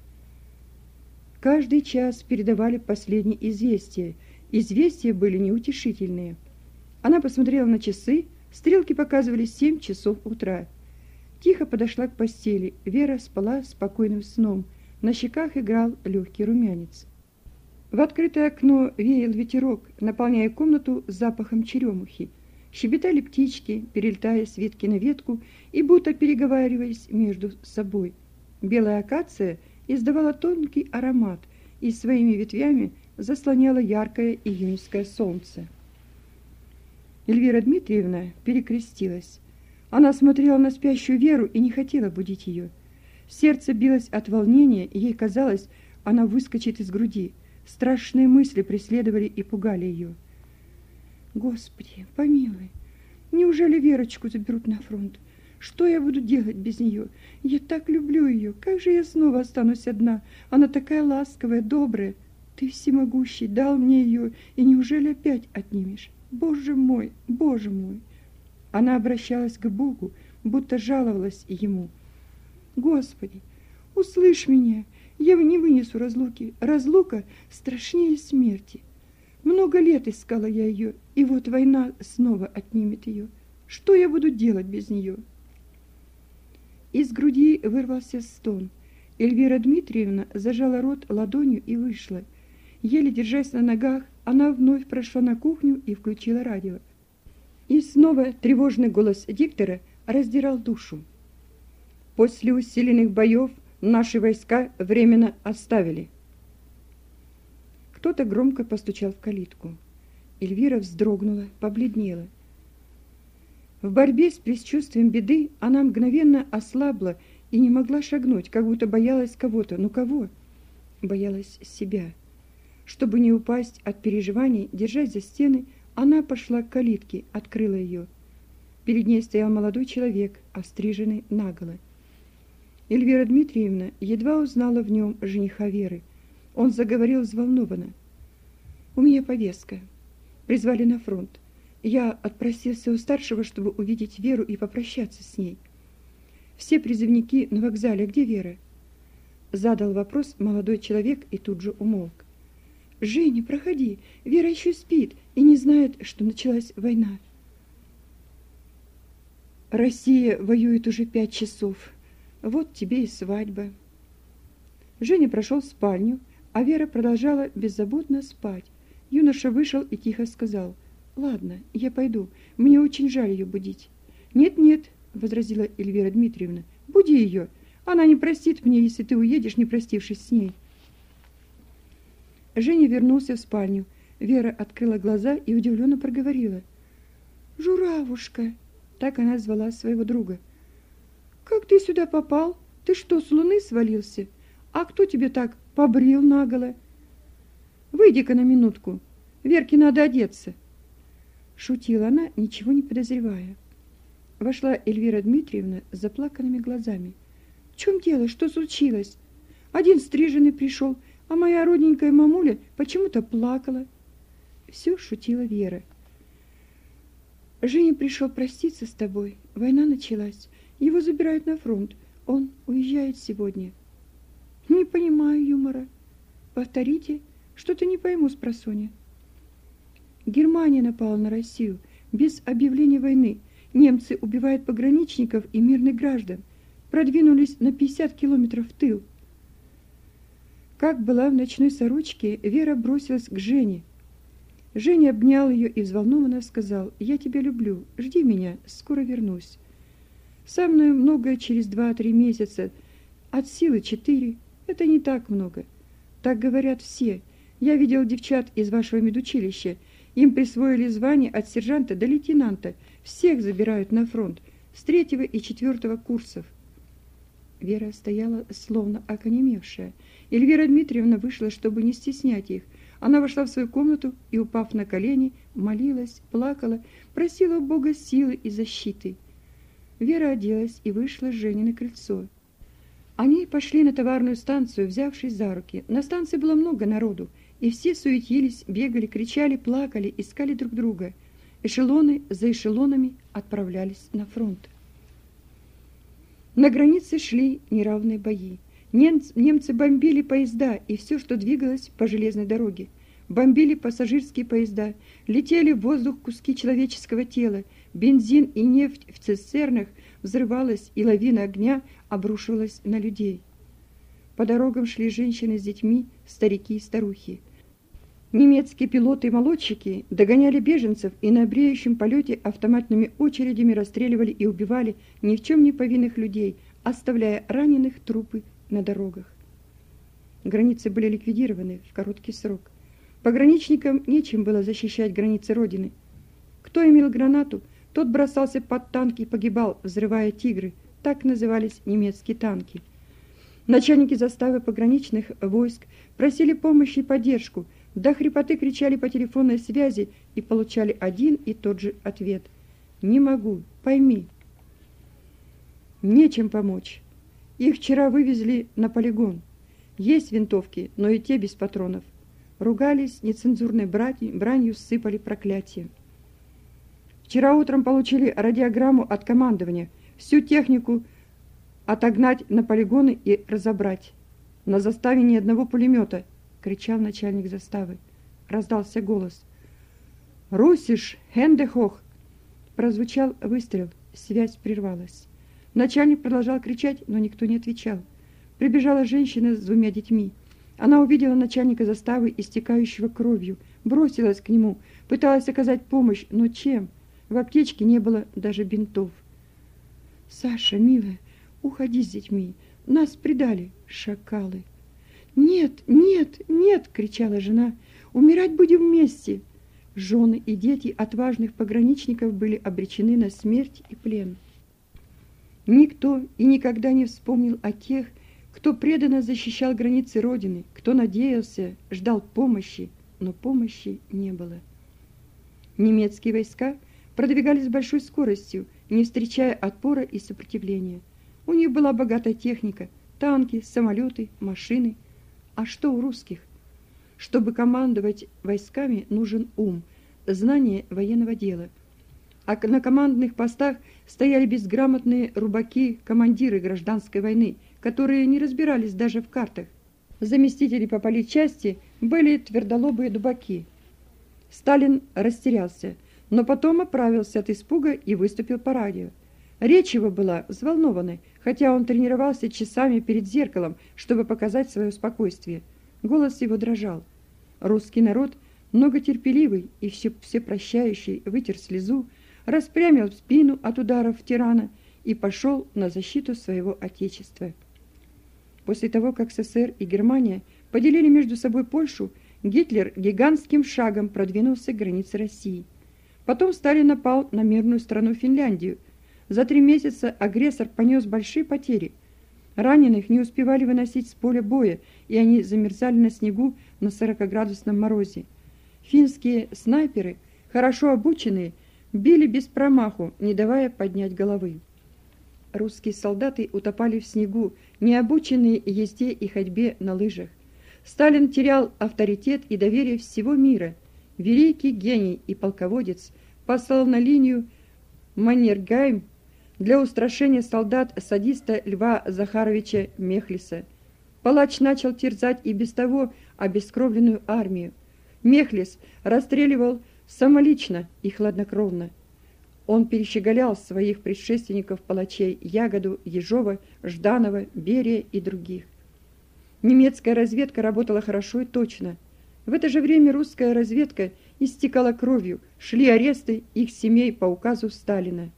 Каждый час передавали последние известия. Известия были неутешительные. Она посмотрела на часы, стрелки показывали семь часов утра. Тихо подошла к постели. Вера спала спокойным сном. На щеках играл легкий румянец. В открытое окно веял ветерок, наполняя комнату запахом черемухи. Щебетали птички, перелетая с ветки на ветку и будто переговариваясь между собой. Белая акация издавала тонкий аромат и своими ветвями заслоняла яркое июньское солнце. Эльвира Дмитриевна перекрестилась. Она смотрела на спящую Веру и не хотела будить ее. Сердце билось от волнения, и ей казалось, она выскочит из груди. Страшные мысли преследовали и пугали ее. «Господи, помилуй, неужели Верочку заберут на фронт? Что я буду делать без нее? Я так люблю ее. Как же я снова останусь одна? Она такая ласковая, добрая. Ты всемогущий, дал мне ее, и неужели опять отнимешь? Боже мой, Боже мой!» Она обращалась к Богу, будто жаловалась ему. «Господи, услышь меня, я не вынесу разлуки. Разлука страшнее смерти. Много лет искала я ее, и вот война снова отнимет ее. Что я буду делать без нее?» Из груди вырвался стон. Эльвира Дмитриевна зажала рот ладонью и вышла. Еле держась на ногах, она вновь прошла на кухню и включила радио. И снова тревожный голос диктора раздирал душу. «После усиленных боев наши войска временно оставили». Кто-то громко постучал в калитку. Эльвира вздрогнула, побледнела. В борьбе с предчувствием беды она мгновенно ослабла и не могла шагнуть, как будто боялась кого-то. Ну кого? Боялась себя. Чтобы не упасть от переживаний, держась за стены, она пошла к калитке, открыла ее. Перед ней стоял молодой человек, остриженный наголо. Эльвира Дмитриевна едва узнала в нем жениха Веры. Он заговорил взволнованно. «У меня повестка. Призвали на фронт. Я отпросился у старшего, чтобы увидеть Веру и попрощаться с ней. Все призывники на вокзале. Где Вера?» Задал вопрос молодой человек и тут же умолк. «Женя, проходи. Вера еще спит и не знает, что началась война. Россия воюет уже пять часов. Вот тебе и свадьба». Женя прошел в спальню, а Вера продолжала беззаботно спать. Юноша вышел и тихо сказал: «Ладно, я пойду. Мне очень жаль ее будить». «Нет-нет», — возразила Эльвира Дмитриевна, — «буди ее. Она не простит мне, если ты уедешь, не простившись с ней». Женя вернулся в спальню. Вера открыла глаза и удивленно проговорила: «Журавушка!» Так она звала своего друга. «Как ты сюда попал? Ты что, с луны свалился? А кто тебе так побрил наголо? Выйди-ка на минутку. Верке надо одеться». Шутила она, ничего не подозревая. Вошла Эльвира Дмитриевна с заплаканными глазами. «В чем дело? Что случилось? Один стриженный пришел, а моя родненькая мамуля почему-то плакала». Все шутила Вера. «Женя пришел проститься с тобой. Война началась. Его забирают на фронт. Он уезжает сегодня». «Не понимаю юмора. Повторите. Что-то не пойму спросонья». «Германия напала на Россию без объявления войны. Немцы убивают пограничников и мирных граждан. Продвинулись на пятьдесят километров в тыл». Как была в ночной сорочке, Вера бросилась к Жене. Женя обнял ее и взволнованно сказал: «Я тебя люблю, жди меня, скоро вернусь. Со мной многое через два-три месяца, от силы четыре, это не так много. Так говорят все. Я видел девчат из вашего медучилища, им присвоили звание от сержанта до лейтенанта, всех забирают на фронт, с третьего и четвертого курсов». Вера стояла словно оконемевшая. Эльвира Дмитриевна вышла, чтобы не стеснять их. Она вошла в свою комнату и, упав на колени, молилась, плакала, просила у Бога силы и защиты. Вера оделась и вышла с Женей на крыльцо. Они пошли на товарную станцию, взявшись за руки. На станции было много народу, и все суетились, бегали, кричали, плакали, искали друг друга. Эшелоны за эшелонами отправлялись на фронт. На границе шли неравные бои. Немцы бомбили поезда и все, что двигалось по железной дороге. Бомбили пассажирские поезда, летели в воздух куски человеческого тела, бензин и нефть в цистернах взрывалась, и лавина огня обрушивалась на людей. По дорогам шли женщины с детьми, старики и старухи. Немецкие пилоты и молодчики догоняли беженцев и на бреющем полете автоматными очередями расстреливали и убивали ни в чем не повинных людей, оставляя раненых трупы на дорогах. Границы были ликвидированы в короткий срок. Пограничникам нечем было защищать границы Родины. Кто имел гранату, тот бросался под танки и погибал, взрывая «Тигры». Так назывались немецкие танки. Начальники заставы пограничных войск просили помощи и поддержку, до хрипоты кричали по телефонной связи и получали один и тот же ответ: «Не могу, пойми». Нечем помочь. Их вчера вывезли на полигон. Есть винтовки, но и те без патронов. Ругались нецензурной бранью, сыпали проклятия. Вчера утром получили радиограмму от командования. Всю технику отогнать на полигоны и разобрать. На заставе ни одного пулемета, кричал начальник заставы. Раздался голос: «Русиш, Хендехох!» Прозвучал выстрел, связь прервалась. Начальник продолжал кричать, но никто не отвечал. Прибежала женщина с двумя детьми. Она увидела начальника заставы, истекающего кровью, бросилась к нему, пыталась оказать помощь, но чем? В аптечке не было даже бинтов. «Саша, милая, уходи с детьми, нас предали, шакалы!» «Нет, нет, нет!» — кричала жена. «Умирать будем вместе! Жены и дети отважных пограничников были обречены на смерть и плен. Никто и никогда не вспомнил о тех, кто преданно защищал границы Родины, кто надеялся, ждал помощи, но помощи не было. Немецкие войска продвигались с большой скоростью, не встречая отпора и сопротивления. У них была богатая техника, танки, самолеты, машины. А что у русских? Чтобы командовать войсками, нужен ум, знание военного дела. А на командных постах стояли безграмотные рубаки, командиры гражданской войны, которые не разбирались даже в картах. Заместители по политчасти были твердолобые дубаки. Сталин растерялся, но потом оправился от испуга и выступил по радио. Речь его была взволнованной, хотя он тренировался часами перед зеркалом, чтобы показать свое спокойствие. Голос его дрожал. Русский народ, многотерпеливый и все, всепрощающий, вытер слезу, распрямил спину от ударов тирана и пошел на защиту своего отечества. После того, как СССР и Германия поделили между собой Польшу, Гитлер гигантским шагом продвинулся к границе России. Потом Сталин напал на мирную страну Финляндию. За три месяца агрессор понес большие потери. Раненых не успевали выносить с поля боя, и они замерзали на снегу на сорокаградусном морозе. Финские снайперы, хорошо обученные, били без промаху, не давая поднять головы. Русские солдаты утопали в снегу, не обученные езде и ходьбе на лыжах. Сталин терял авторитет и доверие всего мира. Великий гений и полководец послал на линию Маннергейм для устрашения солдат-садиста Льва Захаровича Мехлиса. Палач начал терзать и без того обескровленную армию. Мехлис расстреливал самолично и хладнокровно. Он перещеголял своих предшественников-палачей Ягоду, Ежова, Жданова, Берия и других. Немецкая разведка работала хорошо и точно. В это же время русская разведка истекала кровью, шли аресты их семей по указу Сталина.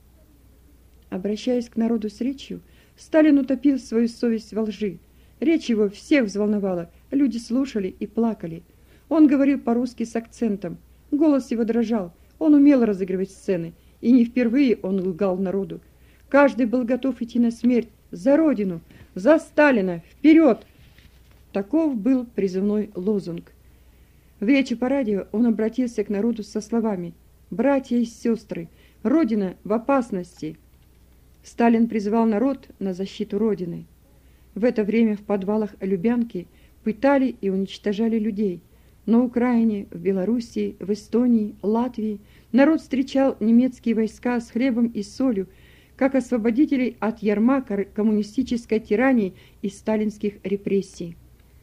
Обращаясь к народу с речью, Сталин утопил свою совесть во лжи. Речь его всех взволновала, люди слушали и плакали. Он говорил по-русски с акцентом, голос его дрожал, он умел разыгрывать сцены, и не впервые он лгал народу. Каждый был готов идти на смерть, за Родину, за Сталина, вперед! Таков был призывной лозунг. В речи по радио он обратился к народу со словами: «Братья и сестры, Родина в опасности!» Сталин призывал народ на защиту Родины. В это время в подвалах Лубянки пытали и уничтожали людей. На Украине, в Белоруссии, в Эстонии, Латвии народ встречал немецкие войска с хлебом и солью, как освободителей от ярма коммунистической тирании и сталинских репрессий.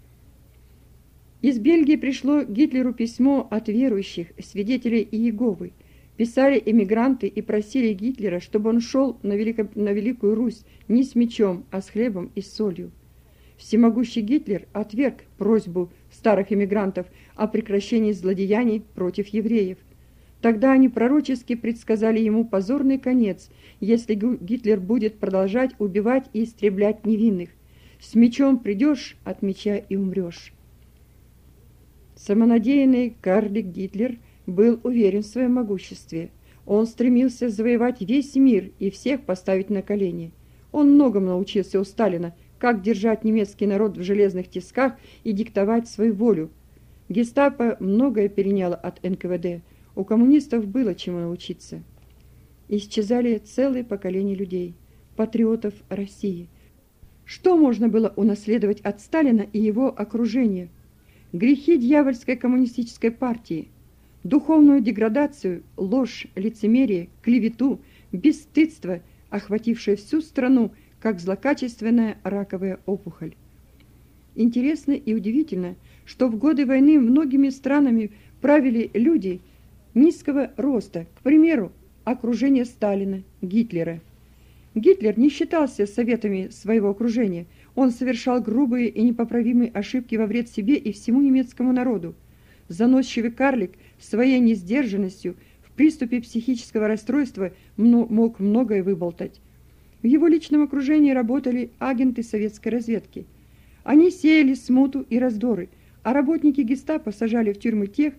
Из Бельгии пришло Гитлеру письмо от верующих, свидетелей Иеговы. Писали эмигранты и просили Гитлера, чтобы он шел на, Велико... на Великую Русь не с мечом, а с хлебом и солью. Всемогущий Гитлер отверг просьбу старых эмигрантов о прекращении злодеяний против евреев. Тогда они пророчески предсказали ему позорный конец, если Гитлер будет продолжать убивать и истреблять невинных. С мечом придешь, от меча и умрешь. Самонадеянный карлик Гитлер был уверен в своем могуществе. Он стремился завоевать весь мир и всех поставить на колени. Он многому научился у Сталина, как держать немецкий народ в железных тисках и диктовать свою волю. Гестапо многое переняло от эн ка вэ дэ. У коммунистов было чему научиться. Исчезали целые поколения людей, патриотов России. Что можно было унаследовать от Сталина и его окружения? Грехи дьявольской коммунистической партии, духовную деградацию, ложь, лицемерие, клевету, бесстыдство, охватившее всю страну, как злокачественная раковая опухоль. Интересно и удивительно, что в годы войны многими странами правили люди низкого роста, к примеру, окружение Сталина, Гитлера. Гитлер не считался советами своего окружения. Он совершал грубые и непоправимые ошибки во вред себе и всему немецкому народу. Заносчивый карлик своей несдержанностью в приступе психического расстройства мог многое выболтать. В его личном окружении работали агенты советской разведки. Они сеяли смуту и раздоры, а работники гестапо сажали в тюрьмы тех,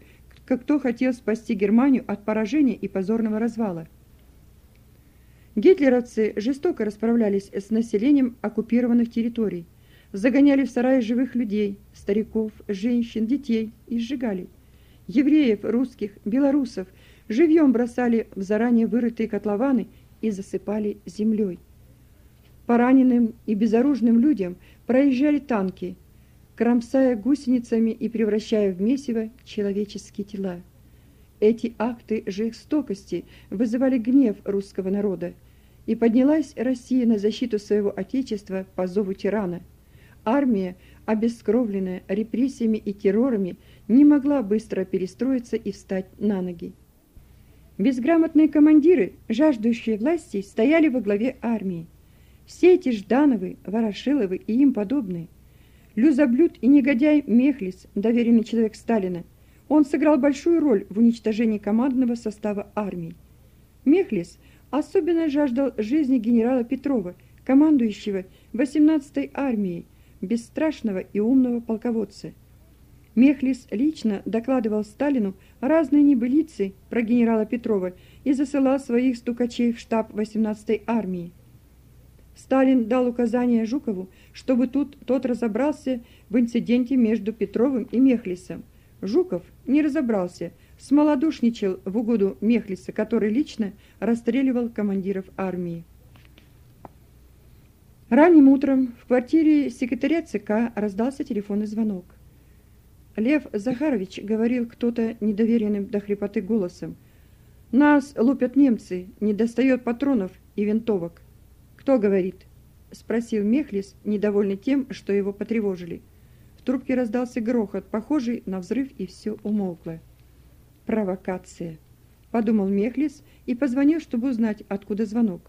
как кто хотел спасти Германию от поражения и позорного развала. Гитлеровцы жестоко расправлялись с населением оккупированных территорий, загоняли в сараи живых людей, стариков, женщин, детей и сжигали. Евреев, русских, белорусов живьем бросали в заранее вырытые котлованы и засыпали землей. По раненым и безоружным людям проезжали танки, кромсая гусеницами и превращая в месиво человеческие тела. Эти акты жестокости вызывали гнев русского народа, и поднялась Россия на защиту своего отечества по зову тирана. Армия, обескровленная репрессиями и террорами, не могла быстро перестроиться и встать на ноги. Безграмотные командиры, жаждущие власти, стояли во главе армии. Все эти Ждановы, Ворошиловы и им подобные. Люзоблюд и негодяй Мехлис, доверенный человек Сталина, он сыграл большую роль в уничтожении командного состава армии. Мехлис особенно жаждал жизни генерала Петрова, командующего восемнадцатой армией, бесстрашного и умного полководца. Мехлис лично докладывал Сталину разные небылицы про генерала Петрова и засылал своих стукачей в штаб восемнадцатой армии. Сталин дал указание Жукову, чтобы тут тот разобрался в инциденте между Петровым и Мехлисом. Жуков не разобрался, смолодушничал в угоду Мехлиса, который лично расстреливал командиров армии. Ранним утром в квартире секретаря ЦК раздался телефонный звонок. Лев Захарович, говорил кто-то недоверенным до хрипоты голосом. Нас лупят немцы, недостает патронов и винтовок. Кто говорит? Спросил Мехлис, недовольный тем, что его потревожили. В трубке раздался грохот, похожий на взрыв, и все умолкло. Провокация, подумал Мехлис и позвонил, чтобы узнать, откуда звонок.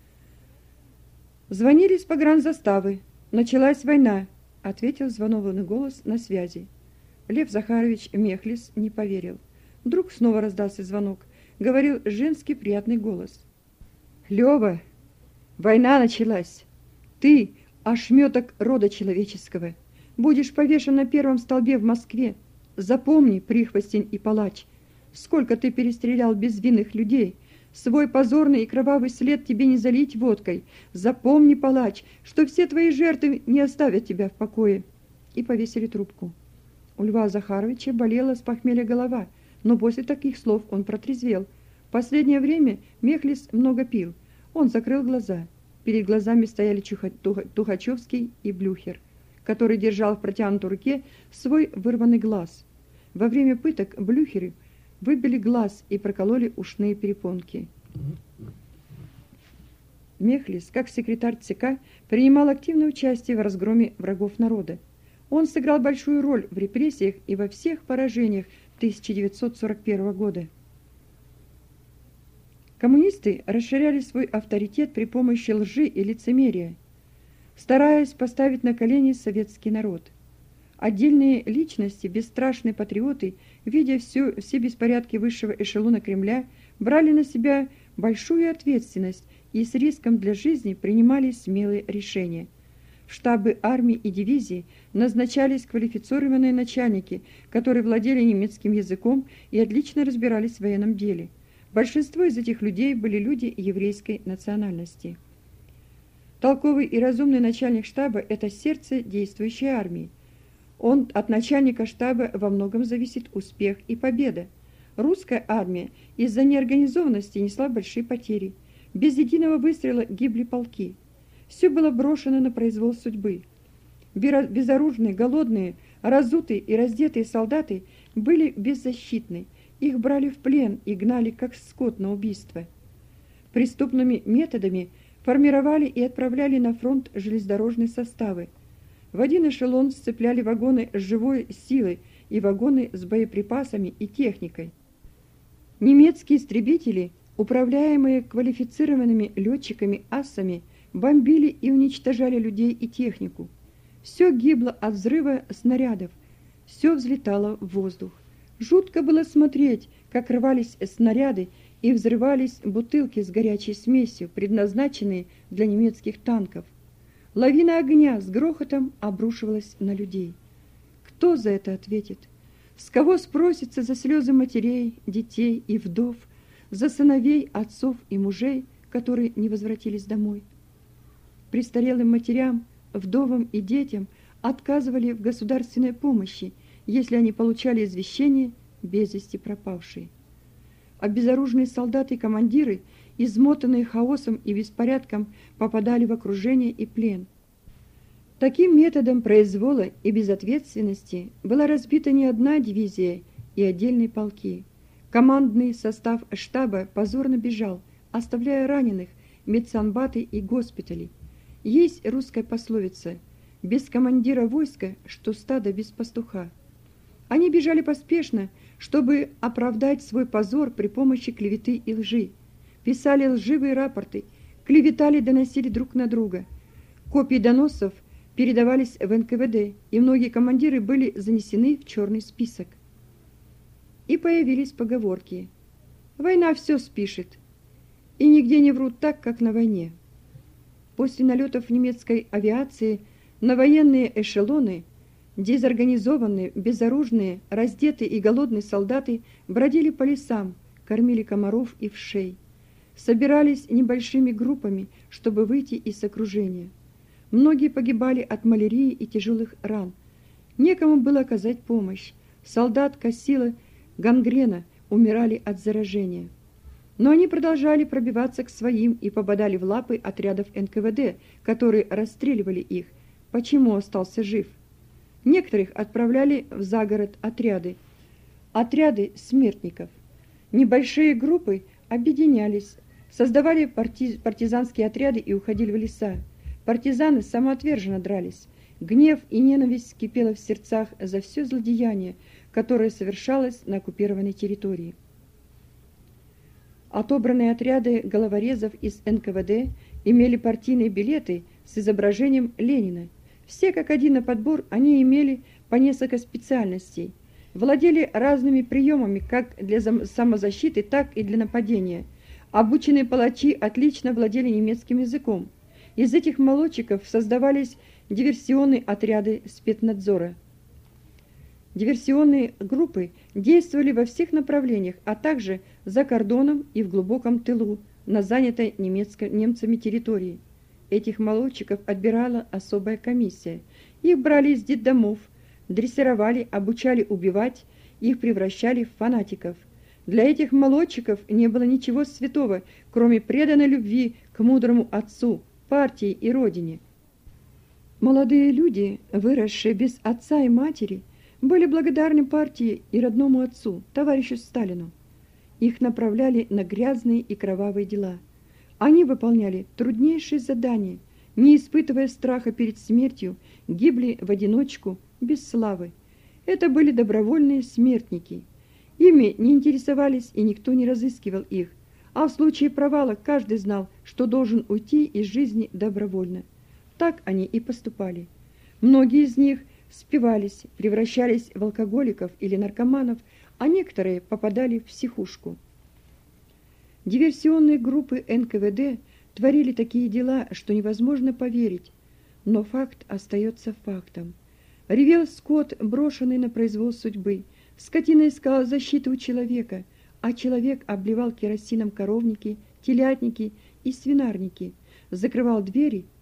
Звонили с погранзаставы. Началась война, ответил взволнованный голос на связи. Лев Захарович Мехлис не поверил. Вдруг снова раздался звонок. Говорил женский приятный голос. Лёва, война началась. Ты, ошметок рода человеческого, будешь повешен на первом столбе в Москве. Запомни, прихвостень и палач, сколько ты перестрелял безвинных людей. Свой позорный и кровавый след тебе не залить водкой. Запомни, палач, что все твои жертвы не оставят тебя в покое. И повесили трубку. У Льва Захаровича болела с похмелья голова, но после таких слов он протрезвел. В последнее время Мехлис много пил. Он закрыл глаза. Перед глазами стояли Тухачевский и Блюхер, который держал в протянутой руке свой вырванный глаз. Во время пыток Блюхеры выбили глаз и прокололи ушные перепонки. Мехлис, как секретарь ЦК, принимал активное участие в разгроме врагов народа. Он сыграл большую роль в репрессиях и во всех поражениях тысяча девятьсот сорок первого года. Коммунисты расширяли свой авторитет при помощи лжи и лицемерия, стараясь поставить на колени советский народ. Отдельные личности, бесстрашные патриоты, видя все, все беспорядки высшего эшелона Кремля, брали на себя большую ответственность и с риском для жизни принимали смелые решения. В штабы армии и дивизий назначались квалифицированные начальники, которые владели немецким языком и отлично разбирались в военном деле. Большинство из этих людей были люди еврейской национальности. Толковый и разумный начальник штаба – это сердце действующей армии. Он от начальника штаба во многом зависит успех и победа. Русская армия из-за неорганизованности несла большие потери. Без единого выстрела гибли полки. Все было брошено на произвол судьбы. Безоружные, голодные, разутые и раздетые солдаты были беззащитны. Их брали в плен и гнали как скот на убийство. Преступными методами формировали и отправляли на фронт железнодорожные составы. В один эшелон сцепляли вагоны с живой силой и вагоны с боеприпасами и техникой. Немецкие истребители, управляемые квалифицированными летчиками-ассами, бомбили и уничтожали людей и технику. Все гибло от взрыва снарядов, все взлетало в воздух. Жутко было смотреть, как рвались снаряды и взрывались бутылки с горячей смесью, предназначенные для немецких танков. Лавина огня с грохотом обрушивалась на людей. Кто за это ответит? С кого спросится за слезы матерей, детей и вдов, за сыновей, отцов и мужей, которые не возвратились домой? Престарелым матерям, вдовам и детям отказывали в государственной помощи, если они получали извещение без вести пропавшие. Обезоруженные солдаты и командиры, измотанные хаосом и беспорядком, попадали в окружение и плен. Таким методом произвола и безответственности была разбита не одна дивизия и отдельные полки. Командный состав штаба позорно бежал, оставляя раненых, медсанбаты и госпитали. Есть русская пословица: «Без командира войска, что стадо без пастуха». Они бежали поспешно, чтобы оправдать свой позор при помощи клеветы и лжи. Писали лживые рапорты, клеветали, доносили друг на друга. Копии доносов передавались в эн ка вэ дэ, и многие командиры были занесены в черный список. И появились поговорки: «Война все спишет», и нигде не врут так, как на войне. После налетов немецкой авиации на военные эшелоны дезорганизованные, безоружные, раздетые и голодные солдаты бродили по лесам, кормили комаров и вшей. Собирались небольшими группами, чтобы выйти из окружения. Многие погибали от малярии и тяжелых ран. Некому было оказать помощь. Солдат косила гангрена, умирали от заражения. Но они продолжали пробиваться к своим и попадали в лапы отрядов эн ка вэ дэ, которые расстреливали их. Почему остался жив? Некоторых отправляли в загород отряды, отряды смертников. Небольшие группы объединялись, создавали парти- партизанские отряды и уходили в леса. Партизаны самоотверженно дрались. Гнев и ненависть кипела в сердцах за все злодеяние, которое совершалось на оккупированной территории. Отобранные отряды головорезов из эн ка вэ дэ имели партийные билеты с изображением Ленина. Все как один на подбор, они имели по несколько специальностей, владели разными приемами как для самозащиты, так и для нападения. Обученные палачи отлично владели немецким языком. Из этих молодчиков создавались диверсионные отряды спецнадзора. Диверсионные группы действовали во всех направлениях, а также за кордоном и в глубоком тылу на занятой немецко- немцами территории. Этих молодчиков отбирала особая комиссия. Их брали из детдомов, дрессировали, обучали убивать, их превращали в фанатиков. Для этих молодчиков не было ничего святого, кроме преданной любви к мудрому отцу, партии и родине. Молодые люди, выросшие без отца и матери, были благодарны партии и родному отцу, товарищу Сталину. Их направляли на грязные и кровавые дела. Они выполняли труднейшие задания, не испытывая страха перед смертью, гибли в одиночку, без славы. Это были добровольные смертники. Ими не интересовались и никто не разыскивал их, а в случае провала каждый знал, что должен уйти из жизни добровольно. Так они и поступали. Многие из них спивались, превращались в алкоголиков или наркоманов, а некоторые попадали в психушку. Диверсионные группы эн ка вэ дэ творили такие дела, что невозможно поверить, но факт остается фактом. Ревел скот, брошенный на произвол судьбы, скотина искала защиты у человека, а человек обливал керосином коровники, телятники и свинарники, закрывал двери